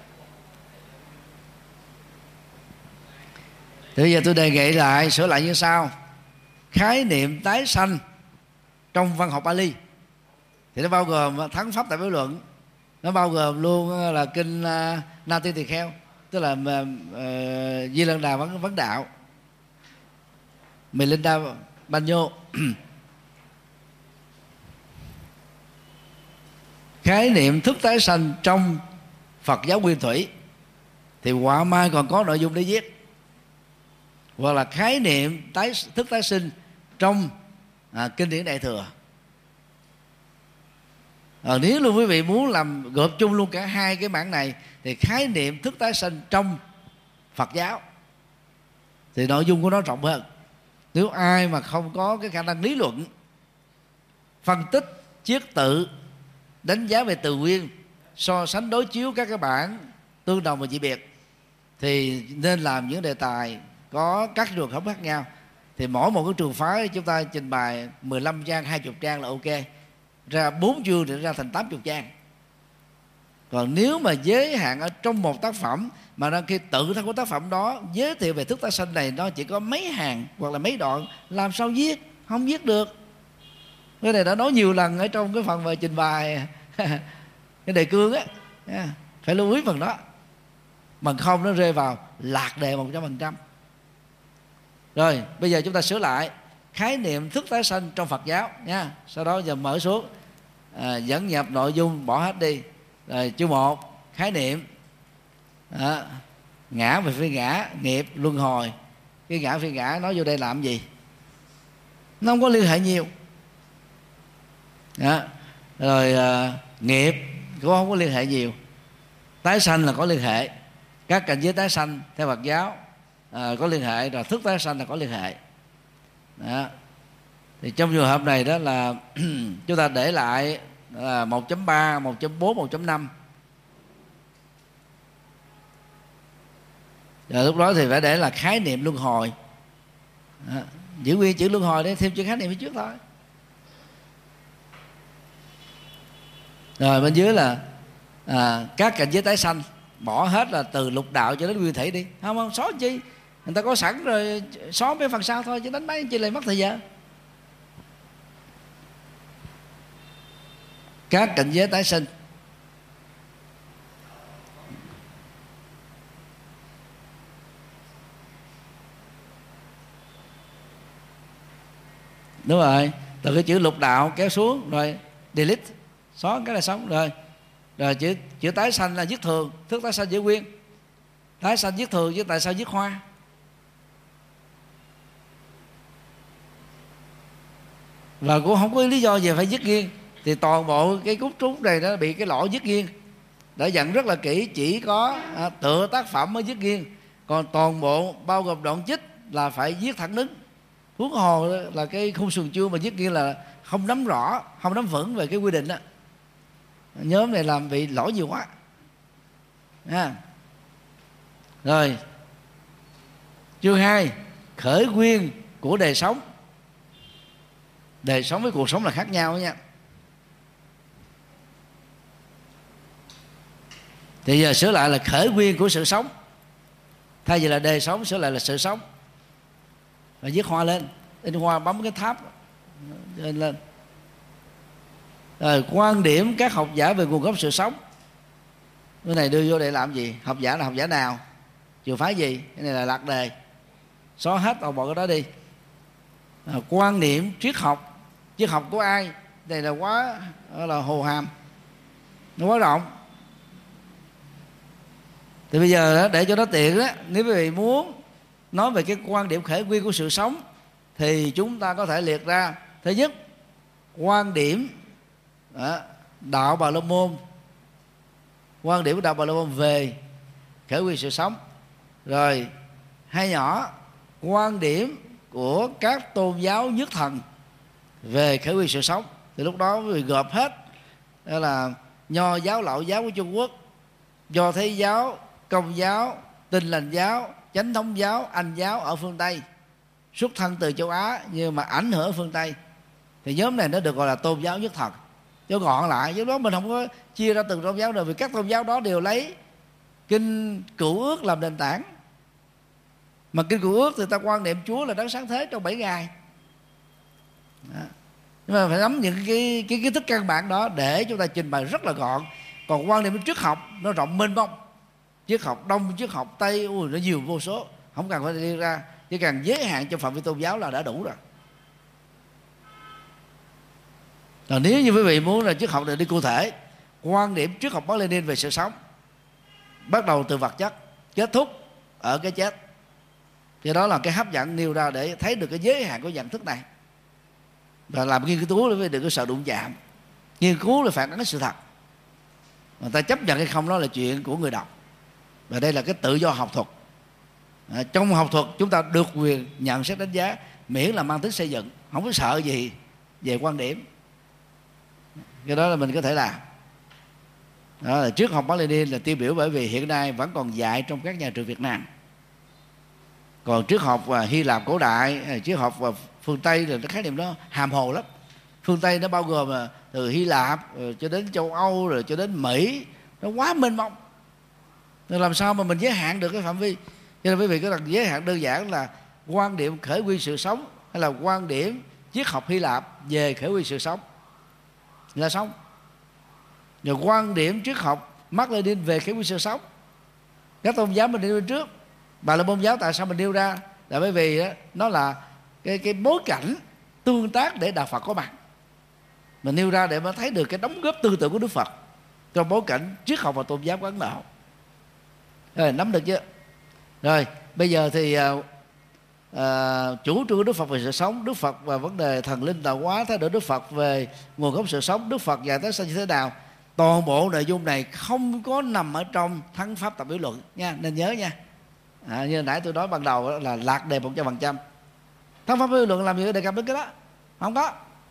Thì bây giờ tôi đề nghị lại, sửa lại như sau. Khái niệm tái sanh trong văn học Bali thì nó bao gồm thắng pháp tại biểu luận, nó bao gồm luôn là kinh uh, Na Tiên Tỳ Kheo, tức là uh, Di Lăng Đà vấn, vấn đạo, Milinda Banyo. Khái niệm thức tái sanh trong Phật giáo Nguyên Thủy thì quả mai còn có nội dung để viết, hoặc là khái niệm tái thức tái sinh trong à, kinh điển Đại Thừa. À, nếu luôn quý vị muốn làm gộp chung luôn cả hai cái bản này thì khái niệm thức tái sanh trong Phật giáo thì nội dung của nó rộng hơn. Nếu ai mà không có cái khả năng lý luận, phân tích, chiết tự, đánh giá về từ nguyên, so sánh đối chiếu các cái bản tương đồng và dị biệt, thì nên làm những đề tài có các trường hợp khác nhau. Thì mỗi một cái trường phái chúng ta trình bày mười lăm trang, hai mươi trang là ok. Ra bốn chương thì ra thành tám mươi trang. Còn nếu mà giới hạn ở trong một tác phẩm mà đăng khi tự thân của tác phẩm đó giới thiệu về thức tái sanh này nó chỉ có mấy hàng hoặc là mấy đoạn, làm sao viết? Không viết được. Cái này đã nói nhiều lần ở trong cái phần mà trình bày cái đề cương á, phải lưu ý phần đó, bằng không nó rơi vào lạc đề một trăm phần trăm. Rồi bây giờ chúng ta sửa lại khái niệm thức tái sanh trong Phật giáo nha. Sau đó giờ mở xuống à, dẫn nhập nội dung bỏ hết đi. Rồi chương một khái niệm à, ngã về phi ngã, nghiệp, luân hồi. Cái ngã phi ngã nói vô đây làm gì? Nó không có liên hệ nhiều. Đó. Rồi à, nghiệp cũng không có liên hệ nhiều. tái sanh là có liên hệ, các cảnh giới tái sanh theo Phật giáo à, có liên hệ, rồi thức tái sanh là có liên hệ. Đó. Thì trong trường hợp này đó là chúng ta để lại là một chấm ba, một chấm bốn, một chấm năm. Rồi lúc đó thì phải để là khái niệm luân hồi. Đó. Giữ nguyên chữ luân hồi để thêm chữ khái niệm phía trước thôi. Rồi bên dưới là à, các cảnh giới tái sanh, bỏ hết là từ lục đạo cho đến nguyên thể đi. Không không, xóa chi, người ta có sẵn rồi, xóa mấy phần sau thôi chứ đánh máy chi lại mất thời gian. Các cảnh giới tái sinh. Đúng rồi, từ cái chữ lục đạo kéo xuống rồi delete, xóa cái là xong rồi. Rồi chữ chữ tái sanh là dứt thường, thức tái sanh giữ nguyên. Tái sanh dứt thường chứ tại sao dứt hoa? Và cũng không có lý do gì phải dứt nghiêng. Thì toàn bộ cái cúc trúc này nó bị cái lỗ dứt nghiêng, đã dặn rất là kỹ, chỉ có à, tựa tác phẩm mới dứt nghiêng, còn toàn bộ bao gồm đoạn chích là phải viết thẳng đứng. Huống hồ là cái khung sườn chuông mà dứt nghiêng là không nắm rõ, không nắm vững về cái quy định đó. Nhóm này làm bị lỗi nhiều quá à. Rồi chương hai, khởi nguyên của đời sống. Đời sống với cuộc sống là khác nhau nha. Thì giờ sửa lại là khởi nguyên của sự sống, thay vì là đời sống sửa lại là sự sống. Và viết hoa lên, in hoa bấm cái tháp lên lên. Rồi quan điểm các học giả về nguồn gốc sự sống. Cái này đưa vô để làm gì? Học giả là học giả nào? Trường phái gì? Cái này là lạc đề, xóa hết toàn bộ cái đó đi. À, quan niệm triết học. Triết học của ai? Đây là quá là hồ hàm, nó quá rộng. Thì bây giờ đó, để cho nó tiện đó, nếu quý vị muốn nói về cái quan điểm khởi nguyên của sự sống thì chúng ta có thể liệt ra. Thứ nhất, quan điểm đó, đạo Bà La Môn, quan điểm của đạo Bà La Môn về khởi nguyên sự sống. Rồi hai nhỏ, quan điểm của các tôn giáo nhất thần về khởi nguyên sự sống. Thì lúc đó quý vị gộp hết, đó là Nho giáo, Lão giáo của Trung Quốc, Do Thái giáo, Công giáo, Tin Lành giáo, Chánh thống giáo, Anh giáo ở phương Tây, xuất thân từ châu Á nhưng mà ảnh hưởng ở phương Tây. Thì nhóm này nó được gọi là tôn giáo nhất thần. Cho gọn lại, chứ đó mình không có chia ra từng tôn giáo đâu, vì các tôn giáo đó đều lấy kinh Cựu Ước làm nền tảng. Mà kinh Cựu Ước thì ta quan niệm Chúa là đấng sáng thế trong bảy ngày. Đó. Nhưng mà phải nắm những cái cái kiến thức căn bản đó để chúng ta trình bày rất là gọn. Còn quan niệm triết học nó rộng mênh mông, triết học Đông, triết học Tây, ui, nó nhiều vô số, không cần phải đi ra, chỉ cần giới hạn trong phạm vi tôn giáo là đã đủ rồi. Rồi nếu như quý vị muốn là triết học để đi cụ thể, quan điểm triết học Mác Lênin về sự sống bắt đầu từ vật chất, kết thúc ở cái chết. Thì đó là cái hấp dẫn nêu ra để thấy được cái giới hạn của nhận thức này. Và làm nghiên cứu để đừng có sợ đụng chạm. Nghiên cứu là phản ánh sự thật. Người ta chấp nhận hay không đó là chuyện của người đọc. Và đây là cái tự do học thuật. À, trong học thuật chúng ta được quyền nhận xét đánh giá, miễn là mang tính xây dựng, không có sợ gì về quan điểm. Cái đó là mình có thể làm. Đó là triết học Mác Lênin là tiêu biểu, bởi vì hiện nay vẫn còn dạy trong các nhà trường Việt Nam. Còn triết học và Hy Lạp cổ đại, triết học và phương Tây là cái khái niệm đó hàm hồ lắm. Phương Tây nó bao gồm từ Hy Lạp rồi cho đến châu Âu rồi cho đến Mỹ, nó quá mênh mông. Nên làm sao mà mình giới hạn được cái phạm vi? Cho nên quý vị có cần giới hạn đơn giản là quan điểm khởi nguyên sự sống, hay là quan điểm triết học Hy Lạp về khởi nguyên sự sống là sống. Rồi quan điểm triết học Mác Lênin về khởi nguyên sự sống. Các tôn giáo mình đi bên trước. Bà La Môn giáo tại sao mình nêu ra? Là bởi vì đó, nó là cái, cái bối cảnh tương tác để Đạo Phật có mặt. Mình nêu ra để mà thấy được cái đóng góp tư tưởng của Đức Phật trong bối cảnh triết học và tôn giáo của Ấn Độ. Rồi, nắm được chưa? Rồi, bây giờ thì uh, uh, chủ trương của Đức Phật về sự sống, Đức Phật và vấn đề thần linh tạo hóa, thái độ Đức Phật về nguồn gốc sự sống, Đức Phật dạy tái sanh như thế nào, toàn bộ nội dung này không có nằm ở trong thắng pháp tập yếu luận nha, nên nhớ nha. À, như nãy tôi nói ban đầu đó là lạc đề một trăm phần trăm. Thắng pháp yếu luận làm gì có đề cập đến cái đó, không có.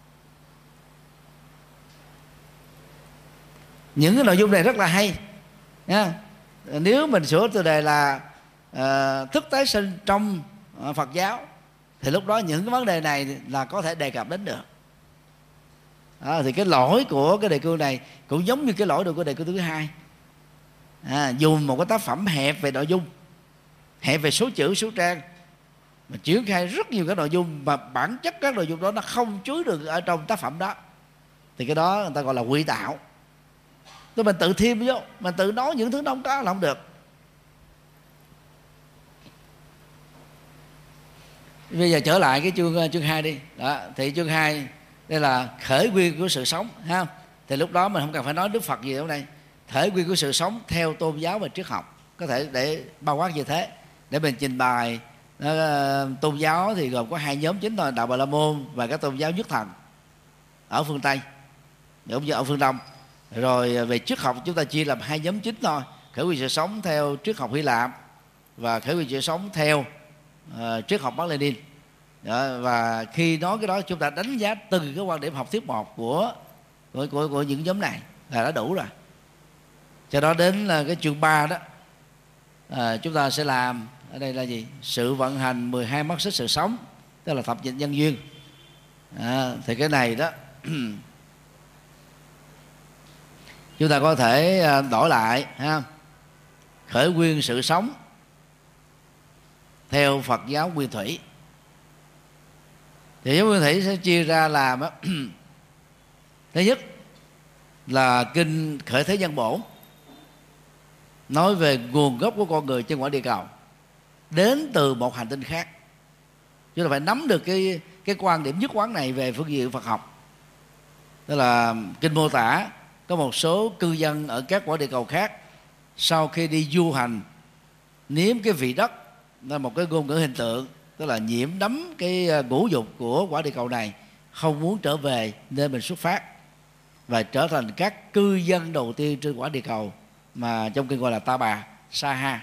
Những cái nội dung này rất là hay nha. Nếu mình sửa từ đề là uh, thức tái sinh trong uh, Phật giáo, thì lúc đó những cái vấn đề này là có thể đề cập đến được. À, thì cái lỗi của cái đề cương này cũng giống như cái lỗi của đề cương thứ hai. À, dùng một cái tác phẩm hẹp về nội dung, hẹp về số chữ, số trang, mà triển khai rất nhiều cái nội dung mà bản chất các nội dung đó nó không chứa được ở trong tác phẩm đó, thì cái đó người ta gọi là ngụy tạo. Tôi mình tự thêm vô, mình tự nói những thứ đó không có là không được. Bây giờ trở lại cái chương chương hai đi. Đó, thì chương hai đây là khởi nguyên của sự sống ha. Thì lúc đó mình không cần phải nói Đức Phật gì ở đây. Khởi nguyên của sự sống theo tôn giáo và triết học, có thể để bao quát như thế để mình trình bày. Đó, tôn giáo thì gồm có hai nhóm chính thôi, đạo Bà La Môn và các tôn giáo nhất thần ở phương Tây, giống như ở phương Đông. Rồi về triết học chúng ta chia làm hai nhóm chính thôi, khởi nguyên sự sống theo triết học Hy Lạp và khởi nguyên sự sống theo uh, triết học Mác Lênin. Đó, và khi nói cái đó chúng ta đánh giá từng cái quan điểm học thuyết một của của, của của những nhóm này là đã đủ rồi. Cho đó đến là cái chương ba đó, à, chúng ta sẽ làm ở đây là gì? Sự vận hành mười hai mắt xích sự sống, tức là thập nhị nhân duyên. À, thì cái này đó chúng ta có thể đổi lại ha, khởi nguyên sự sống theo Phật giáo Nguyên Thủy. Thì giáo Nguyên Thủy sẽ chia ra làm thứ nhất là kinh Khởi Thế Nhân Bổn, nói về nguồn gốc của con người trên quả địa cầu đến từ một hành tinh khác. Chúng ta phải nắm được cái cái quan điểm nhất quán này về phương diện Phật học. Tức là kinh mô tả có một số cư dân ở các quả địa cầu khác sau khi đi du hành nếm cái vị đất, là một cái ngôn ngữ hình tượng, tức là nhiễm đắm cái ngũ dục của quả địa cầu này, không muốn trở về nơi mình xuất phát và trở thành các cư dân đầu tiên trên quả địa cầu mà trong kinh gọi là Ta Bà, Sa Ha.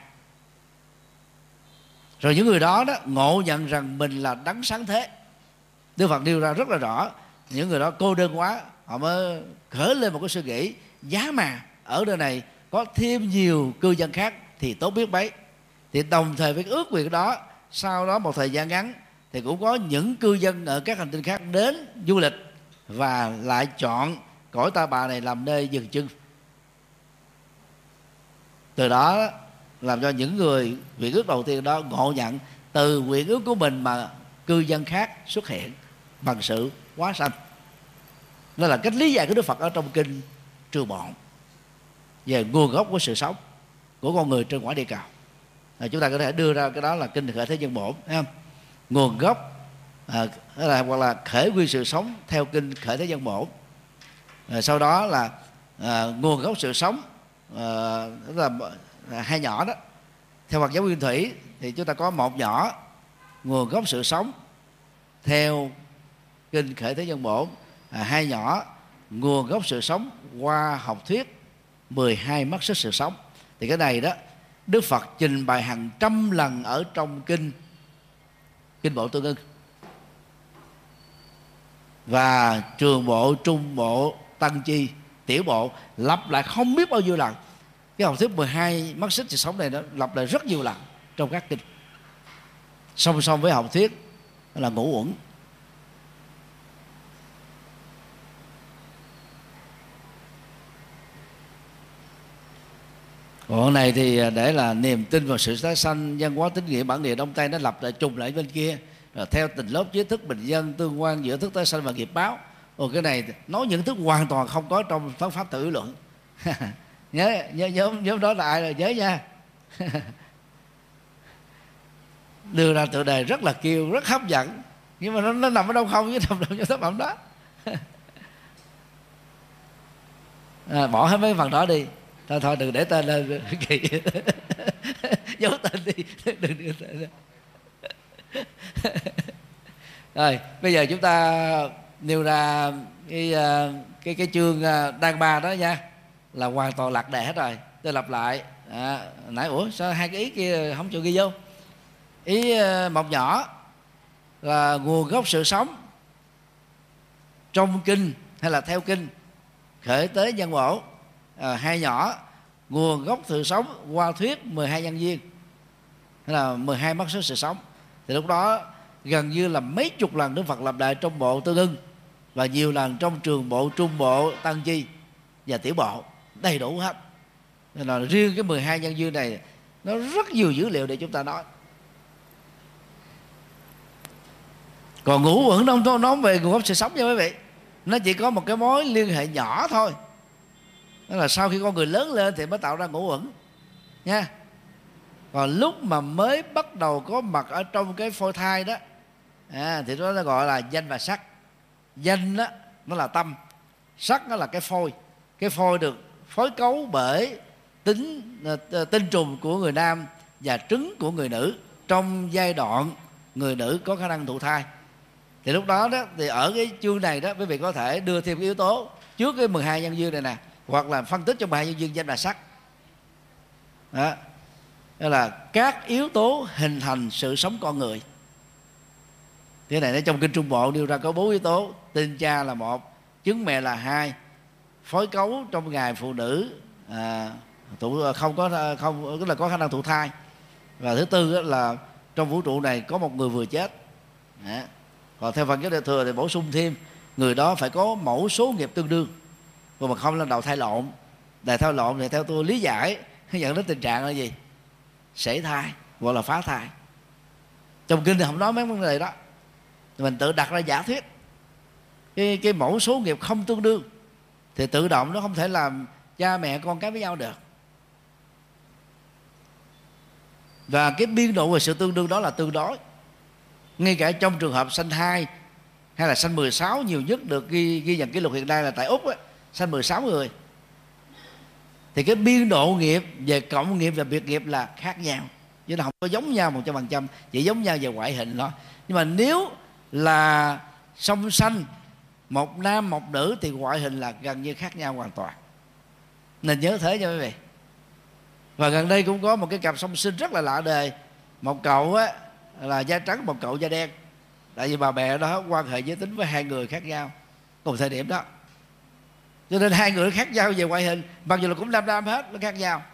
Rồi những người đó đó ngộ nhận rằng mình là đấng sáng thế. Đức Phật nêu ra rất là rõ, những người đó cô đơn quá, họ mới khởi lên một cái suy nghĩ, giá mà ở nơi này có thêm nhiều cư dân khác thì tốt biết mấy. Thì đồng thời với ước nguyện đó, sau đó một thời gian ngắn thì cũng có những cư dân ở các hành tinh khác đến du lịch và lại chọn cõi Ta Bà này làm nơi dừng chân. Từ đó làm cho những người nguyện ước đầu tiên đó ngộ nhận từ nguyện ước của mình mà cư dân khác xuất hiện bằng sự hóa sanh. Đó là cách lý giải của Đức Phật ở trong kinh Trường Bổn về nguồn gốc của sự sống của con người trên quả địa cầu. À, chúng ta có thể đưa ra cái đó là kinh Khởi Thế Nhân Bổn, thấy không? Nguồn gốc à, là, hoặc là khởi nguyên sự sống theo kinh Khởi Thế Nhân Bổn. À, sau đó là à, nguồn gốc sự sống, à, đó là, là hai nhỏ đó. Theo Phật giáo Nguyên Thủy thì chúng ta có một nhỏ nguồn gốc sự sống theo kinh Khởi Thế Nhân Bổn, à, hai nhỏ nguồn gốc sự sống qua học thuyết mười hai mắt xích sự sống. Thì cái này đó Đức Phật trình bày hàng trăm lần ở trong kinh kinh Bộ Tương Ưng, và Trường Bộ, Trung Bộ, Tăng Chi, Tiểu Bộ lặp lại không biết bao nhiêu lần. Cái học thuyết mười hai mắt xích sự sống này nó lặp lại rất nhiều lần trong các kinh, song song với học thuyết là ngũ uẩn. Còn này thì để là niềm tin vào sự tái sanh, văn hóa tín nghĩa bản địa Đông Tây nó lập lại trùng lại bên kia, rồi theo tình lớp giới thức bình dân tương quan giữa thức tái sanh và nghiệp báo. Ồ, cái này nói những thức hoàn toàn không có trong Pháp Pháp Tự Luận. nhớ nhớ nhóm nhóm đó là ai rồi nhớ nha. Đưa ra tựa đề rất là kêu, rất hấp dẫn, nhưng mà nó, nó nằm ở đâu không, chứ nằm trong những tác phẩm đó. À, bỏ hết mấy phần đó đi. Thôi thôi đừng để tên lên kỳ. Giấu tên đi, đừng đưa tên lên. Rồi bây giờ chúng ta nêu ra cái cái cái chương Đan Ba đó nha. là hoàn toàn lạc đề hết rồi. Tôi lặp lại à, nãy ủa sao hai cái ý kia không cho ghi vô. Ý một nhỏ là nguồn gốc sự sống trong kinh hay là theo kinh khởi tế nhân bổ. À, hai nhỏ nguồn gốc sự sống qua thuyết mười hai nhân duyên hay là mười hai mắt xích sự sống. Thì lúc đó gần như là mấy chục lần Đức Phật lặp lại trong bộ Tương Ưng và nhiều lần trong trường bộ, trung bộ, tăng chi và tiểu bộ, đầy đủ hết. Nên là riêng cái mười hai nhân duyên này nó rất nhiều dữ liệu để chúng ta nói. Còn ngũ uẩn nó không nói về nguồn gốc sự sống nha quý vị. Nó chỉ có một cái mối liên hệ nhỏ thôi. Đó là sau khi con người lớn lên thì mới tạo ra ngũ uẩn nha. Còn lúc mà mới bắt đầu có mặt ở trong cái phôi thai đó à, thì nó gọi là danh và sắc. Danh đó nó là tâm, sắc nó là cái phôi. Cái phôi được phối cấu bởi tính tinh trùng của người nam và trứng của người nữ trong giai đoạn người nữ có khả năng thụ thai. Thì lúc đó đó thì ở cái chương này đó quý vị có thể đưa thêm cái yếu tố trước cái mười hai nhân duyên này nè, hoặc là phân tích trong mười hai nhân duyên danh và sắc. Đó. Đó là các yếu tố hình thành sự sống con người. Thế này nó trong kinh Trung Bộ nêu ra có bốn yếu tố. Tinh cha là một, trứng mẹ là hai, phối cấu trong ngày phụ nữ à, tụ, không có không tức là có khả năng thụ thai, và thứ tư là trong vũ trụ này có một người vừa chết. Đó. Còn theo phần giáo Đại Thừa thì bổ sung thêm người đó phải có mẫu số nghiệp tương đương, còn mà không là đầu thai lộn. Đầu thai lộn thì theo tôi lý giải dẫn đến tình trạng là gì? Sảy thai hoặc là phá thai. Trong kinh thì không nói mấy vấn đề đó, mình tự đặt ra giả thuyết cái, cái mẫu số nghiệp không tương đương thì tự động nó không thể làm cha mẹ con cái với nhau được. Và cái biên độ về sự tương đương đó là tương đối. Ngay cả trong trường hợp sanh hai hay là sanh mười sáu, nhiều nhất được ghi, ghi nhận kỷ lục hiện nay là tại Úc á, sanh mười sáu người, thì cái biên độ nghiệp về cộng nghiệp và biệt nghiệp là khác nhau, chứ nó không có giống nhau một trăm phần trăm, chỉ giống nhau về ngoại hình thôi. Nhưng mà nếu là song sanh một nam một nữ thì ngoại hình là gần như khác nhau hoàn toàn, nên nhớ thế cho quý vị. Và gần đây cũng có một cái cặp song sinh rất là lạ đời. Một cậu á là da trắng, một cậu da đen. Tại vì bà mẹ đó quan hệ giới tính với hai người khác nhau cùng thời điểm đó, cho nên hai người khác nhau về ngoại hình, mặc dù là cũng nam nam hết, nó khác nhau.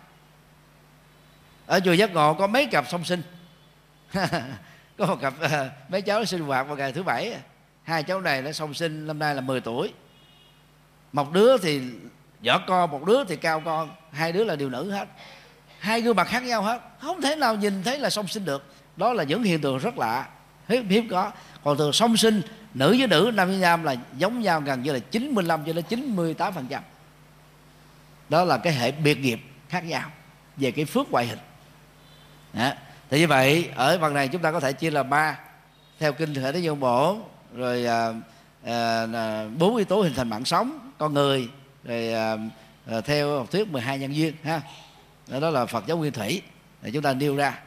Ở chùa Giác Ngộ có mấy cặp song sinh có một cặp uh, mấy cháu sinh hoạt vào ngày thứ bảy. Hai cháu này nó song sinh năm nay là mười tuổi. Một đứa thì nhỏ con, một đứa thì cao con. Hai đứa là đều nữ hết, hai gương mặt khác nhau hết, không thể nào nhìn thấy là song sinh được. Đó là những hiện tượng rất lạ, hiếm, hiếm có. Còn từ song sinh nữ với nữ, nam với nam là giống nhau gần như là chín mươi lăm cho đến chín mươi tám phần trăm. Đó là cái hệ biệt nghiệp khác nhau về cái phước ngoại hình. Đó. Thì như vậy ở phần này chúng ta có thể chia là ba theo kinh Hệ Thế Nhân Bổ, rồi à, à, bốn yếu tố hình thành mạng sống con người, rồi à, à, theo học thuyết mười hai nhân duyên ha. Đó, đó là Phật giáo Nguyên Thủy để chúng ta nêu ra.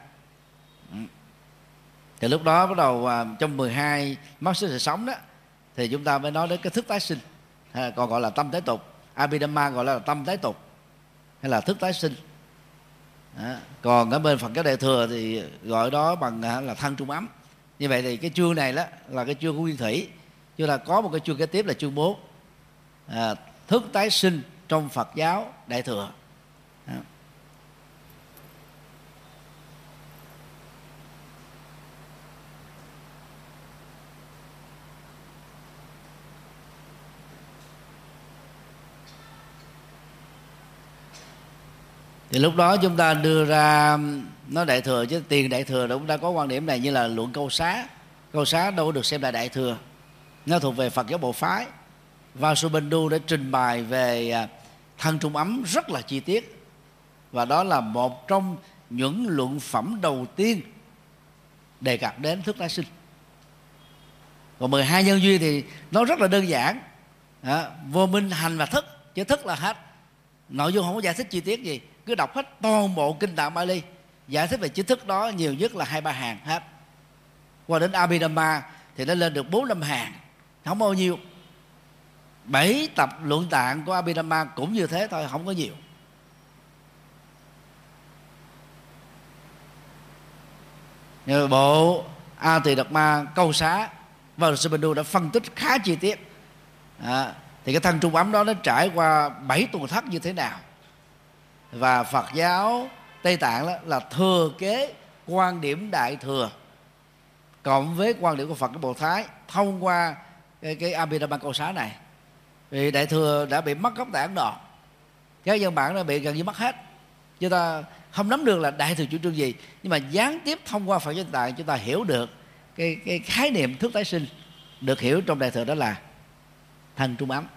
Thì lúc đó bắt đầu à, trong mười hai mắt xích sự sống đó thì chúng ta mới nói đến cái thức tái sinh, à, còn gọi là tâm tái tục. Abhidhamma gọi là tâm tái tục hay là thức tái sinh. Đó. Còn ở bên Phật giáo Đại Thừa thì gọi đó bằng à, là thân trung ấm. Như vậy thì cái chương này đó là cái chương của Nguyên Thủy. Chứ là có một cái chương kế tiếp là chương bốn, à, thức tái sinh trong Phật giáo Đại Thừa. Đó. Thì lúc đó chúng ta đưa ra nó Đại Thừa, chứ tiền Đại Thừa cũng đã có quan điểm này, như là luận Câu Xá. Câu Xá đâu được xem là Đại Thừa, nó thuộc về Phật giáo bộ phái. Vasubandhu đã trình bày về thân trung ấm rất là chi tiết, và đó là một trong những luận phẩm đầu tiên đề cập đến thức tái sinh. Còn mười hai nhân duyên thì nó rất là đơn giản, à, vô minh hành và thức, chứ thức là hết. Nội dung không có giải thích chi tiết gì, cứ đọc hết toàn bộ kinh Tạng Bali, giải thích về chữ thức đó nhiều nhất là hai ba hàng hết. Qua đến Abhidhamma thì nó lên được bốn năm hàng, không bao nhiêu. bảy tập luận tạng của Abhidhamma cũng như thế thôi, không có nhiều. Nhưng bộ A Tỳ Đạt Ma Câu Xá và Sư Bình Đu đã phân tích khá chi tiết. À, thì cái thân trung ấm đó nó trải qua bảy tuần thất như thế nào. Và Phật giáo Tây Tạng đó là thừa kế quan điểm Đại Thừa cộng với quan điểm của Phật cái Bồ Tát thông qua cái, cái Abhidhamma Câu Xá này. Vì Đại Thừa đã bị mất gốc tại Ấn Độ, các dân bản đã bị gần như mất hết. Chúng ta không nắm được là Đại Thừa chủ trương gì, nhưng mà gián tiếp thông qua Phật giáo Tây Tạng chúng ta hiểu được cái, cái khái niệm thức tái sinh được hiểu trong Đại Thừa, đó là thân trung ấm.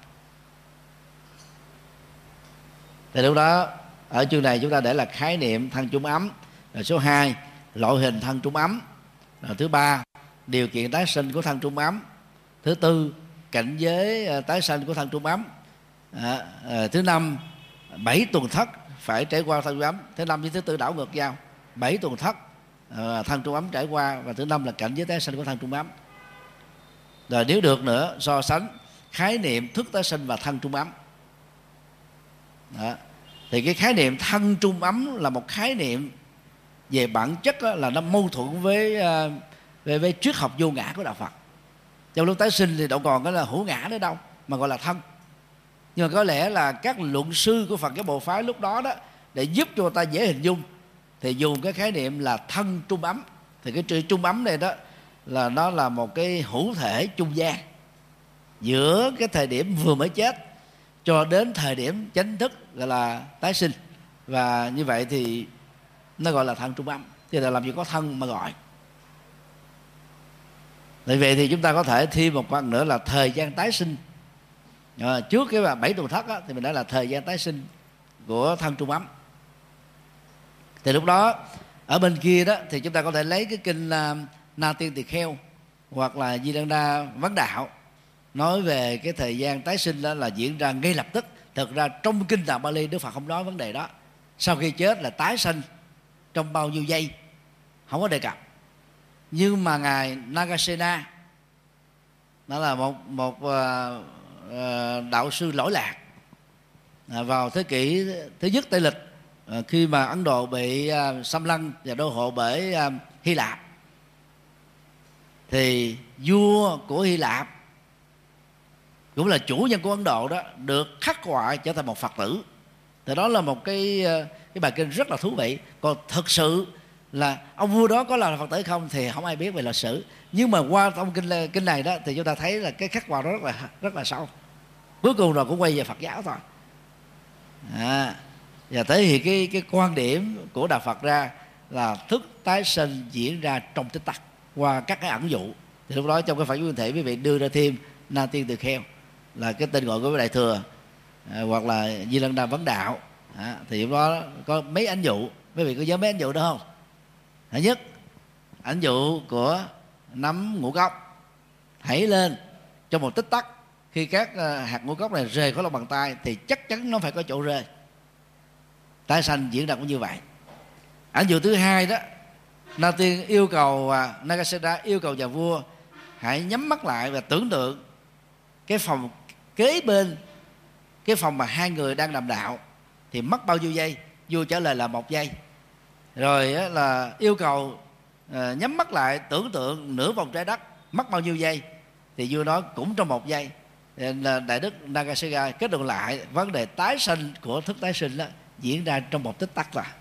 Thì lúc đó ở chương này chúng ta để là khái niệm thân trung ấm. Rồi số hai, loại hình thân trung ấm. Rồi thứ ba, điều kiện tái sinh của thân trung ấm. Thứ tư, cảnh giới tái sinh của thân trung ấm. À, à, thứ năm, bảy tuần thất phải trải qua thân trung ấm. Thứ năm với thứ tư đảo ngược nhau, bảy tuần thất à, thân trung ấm trải qua. Và thứ năm là cảnh giới tái sinh của thân trung ấm. Rồi nếu được nữa, so sánh khái niệm thức tái sinh và thân trung ấm. Đó. Thì cái khái niệm thân trung ấm là một khái niệm về bản chất là nó mâu thuẫn với về, với triết học vô ngã của đạo Phật. Trong lúc tái sinh thì đâu còn cái là hữu ngã nữa đâu, mà gọi là thân. Nhưng mà có lẽ là các luận sư của Phật cái bộ phái lúc đó đó, để giúp cho ta dễ hình dung, thì dùng cái khái niệm là thân trung ấm. Thì cái chữ trung ấm này đó là nó là một cái hữu thể trung gian giữa cái thời điểm vừa mới chết cho đến thời điểm chánh thức gọi là tái sinh. Và như vậy thì nó gọi là thân trung ấm. Thì là làm gì có thân mà gọi. Tại vậy thì chúng ta có thể thêm một phần nữa là thời gian tái sinh. À, trước cái bảy tuần thất á, thì mình nói là thời gian tái sinh của thân trung ấm. Thì lúc đó ở bên kia đó thì chúng ta có thể lấy cái kinh uh, Na Tiên Tỳ Kheo hoặc là Di Đăng Đa Vấn Đạo nói về cái thời gian tái sinh đó là diễn ra ngay lập tức. Thực ra trong kinh Tạng Bali Đức Phật không nói vấn đề đó. Sau khi chết là tái sinh trong bao nhiêu giây không có đề cập. Nhưng mà ngài Nagasena, đó là một một uh, uh, đạo sư lỗi lạc uh, vào thế kỷ thứ nhất Tây lịch, uh, khi mà Ấn Độ bị uh, xâm lăng và đô hộ bởi uh, Hy Lạp, thì vua của Hy Lạp cũng là chủ nhân của Ấn Độ đó được khắc họa trở thành một Phật tử. Thì đó là một cái cái bài kinh rất là thú vị. Còn thực sự là ông vua đó có là Phật tử không thì không ai biết về lịch sử. Nhưng mà qua trong kinh kinh này đó thì chúng ta thấy là cái khắc họa đó rất là rất là sâu. Cuối cùng rồi cũng quay về Phật giáo thôi. À, và thể hiện cái cái quan điểm của đạo Phật ra là thức tái sinh diễn ra trong tích tắc qua các cái ẩn dụ. Thì lúc đó trong cái Phật giáo nguyên thể quý vị đưa ra thêm Na Tiên Tỳ Kheo là cái tên gọi của Đại Thừa, à, hoặc là Di Lăng Đa Vấn Đạo, à, thì lúc đó có mấy ảnh dụ. Quý vị có nhớ mấy ảnh dụ đó không? Thứ nhất, ảnh dụ của nắm ngũ cốc hãy lên trong một tích tắc. Khi các uh, hạt ngũ cốc này rời khỏi lòng bàn tay thì chắc chắn nó phải có chỗ rơi. Tái sanh diễn ra cũng như vậy. Ảnh dụ thứ hai đó, Na Tiên yêu cầu uh, Nagasena yêu cầu nhà vua hãy nhắm mắt lại và tưởng tượng cái phòng kế bên cái phòng mà hai người đang đàm đạo thì mất bao nhiêu giây. Vua trả lời là một giây. Rồi á, là yêu cầu uh, nhắm mắt lại tưởng tượng nửa vòng trái đất mất bao nhiêu giây, thì vua nói cũng trong một giây. Nên là Đại Đức Nagasena kết luận lại vấn đề tái sinh của thức tái sinh đó diễn ra trong một tích tắc là.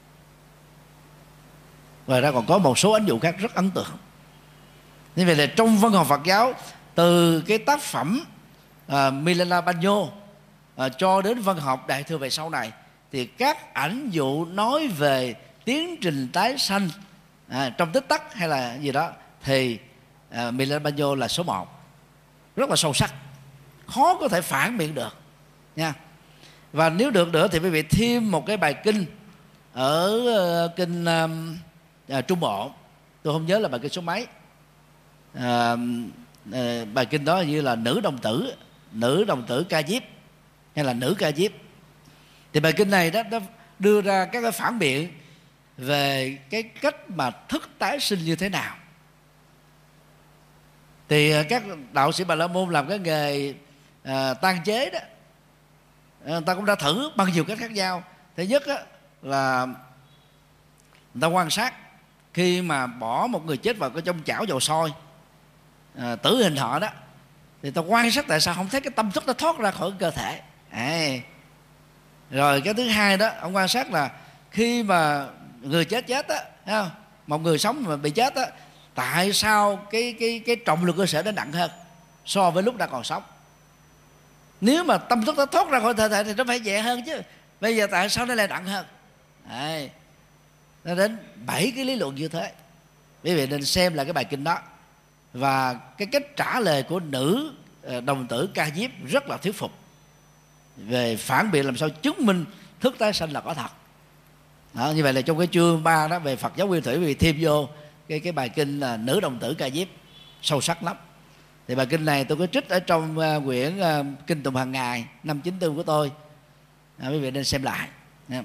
Ngoài ra còn có một số ảnh dụ khác rất ấn tượng. Như vậy là trong văn học Phật giáo, từ cái tác phẩm uh, Milana Banyo uh, cho đến văn học Đại Thừa về sau này, thì các ảnh dụ nói về tiến trình tái sanh à, trong tích tắc hay là gì đó thì uh, Milana Banyo là số một, rất là sâu sắc, khó có thể phản biện được nha. Và nếu được nữa thì quý vị thêm một cái bài kinh ở uh, kinh uh, uh, Trung Bộ, tôi không nhớ là bài kinh số mấy. À, à, bài kinh đó như là nữ đồng tử nữ đồng tử Ca Diếp hay là nữ Ca Diếp. Thì bài kinh này đó nó đưa ra các cái phản biện về cái cách mà thức tái sinh như thế nào. Thì các đạo sĩ Bà La Môn làm cái nghề à, tan chế đó, người ta cũng đã thử bằng nhiều cách khác nhau. Thứ nhất á, là người ta quan sát khi mà bỏ một người chết vào cái trong chảo dầu sôi, à, tử hình họ đó, thì ta quan sát tại sao không thấy cái tâm thức nó thoát ra khỏi cơ thể. À, rồi cái thứ hai đó, ông quan sát là khi mà người chết chết á, thấy không? Một người sống mà bị chết á, tại sao cái cái cái trọng lượng cơ thể nó nặng hơn so với lúc đã còn sống? Nếu mà tâm thức nó thoát ra khỏi cơ thể thì nó phải nhẹ hơn chứ. Bây giờ tại sao nó lại nặng hơn? Đấy. Nó đến bảy cái lý luận như thế. Quý vị nên xem lại cái bài kinh đó. Và cái cách trả lời của nữ đồng tử Ca Diếp rất là thuyết phục về phản biện làm sao chứng minh thức tái sanh là có thật. Đó, như vậy là trong cái chương ba đó về Phật giáo nguyên thủy, vì thêm vô cái cái bài kinh là nữ đồng tử Ca Diếp sâu sắc lắm. Thì bài kinh này tôi có trích ở trong uh, quyển uh, kinh tụng hàng ngày năm chín tư của tôi. À, quý vị nên xem lại. Nha.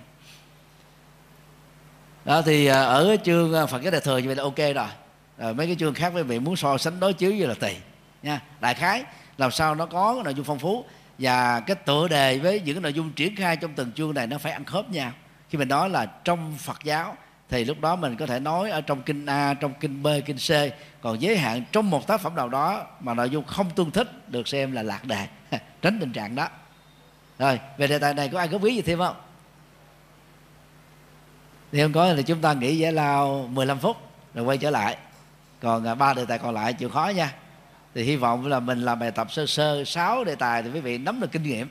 Đó thì uh, ở chương uh, Phật giáo Đại Thừa như vậy là ok rồi. Rồi mấy cái chương khác quý vị muốn so sánh đối chiếu như là tùy nha. Đại khái làm sao nó có cái nội dung phong phú, và cái tựa đề với những cái nội dung triển khai trong từng chương này nó phải ăn khớp nhau. Khi mình nói là trong Phật giáo thì lúc đó mình có thể nói ở trong kinh A, trong kinh B, kinh C. Còn giới hạn trong một tác phẩm nào đó mà nội dung không tương thích được xem là lạc đề. Tránh tình trạng đó. Rồi, về đề tài này có ai góp ý gì thêm không? Thì không có thì chúng ta nghỉ giải lao mười lăm phút rồi quay trở lại. Còn ba đề tài còn lại chịu khó nha. Thì hy vọng là mình làm bài tập sơ sơ sáu đề tài thì quý vị nắm được kinh nghiệm.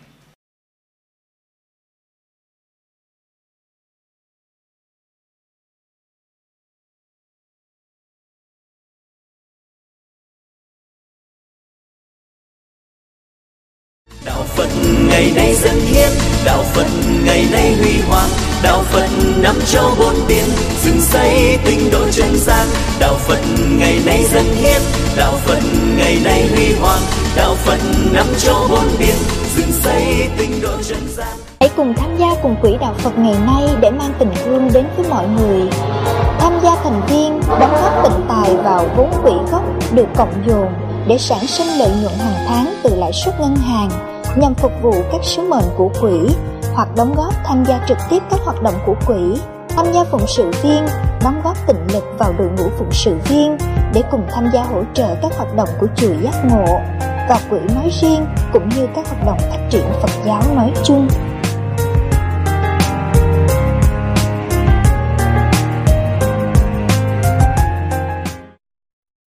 Đạo Phật ngày nay dân hiến, đạo Phật ngày nay huy hoàng, đạo Phật năm châu bốn biển, dựng xây tinh độ chân gian. Đạo Phật ngày nay dân hiến, đạo Phật ngày nay huy hoàng, đạo Phật năm châu bốn biển, dựng xây tinh độ chân gian. Hãy cùng tham gia cùng quỹ đạo Phật ngày nay để mang tình thương đến với mọi người. Tham gia thành viên, đóng góp tịnh tài vào vốn quỹ gốc được cộng dồn để sản sinh lợi nhuận hàng tháng từ lãi suất ngân hàng nhằm phục vụ các sứ mệnh của quỹ, hoặc đóng góp tham gia trực tiếp các hoạt động của quỹ, tham gia phụng sự viên, đóng góp tịnh lực vào đội ngũ phụng sự viên để cùng tham gia hỗ trợ các hoạt động của chùa Giác Ngộ và quỹ nói riêng, cũng như các hoạt động phát triển Phật giáo nói chung.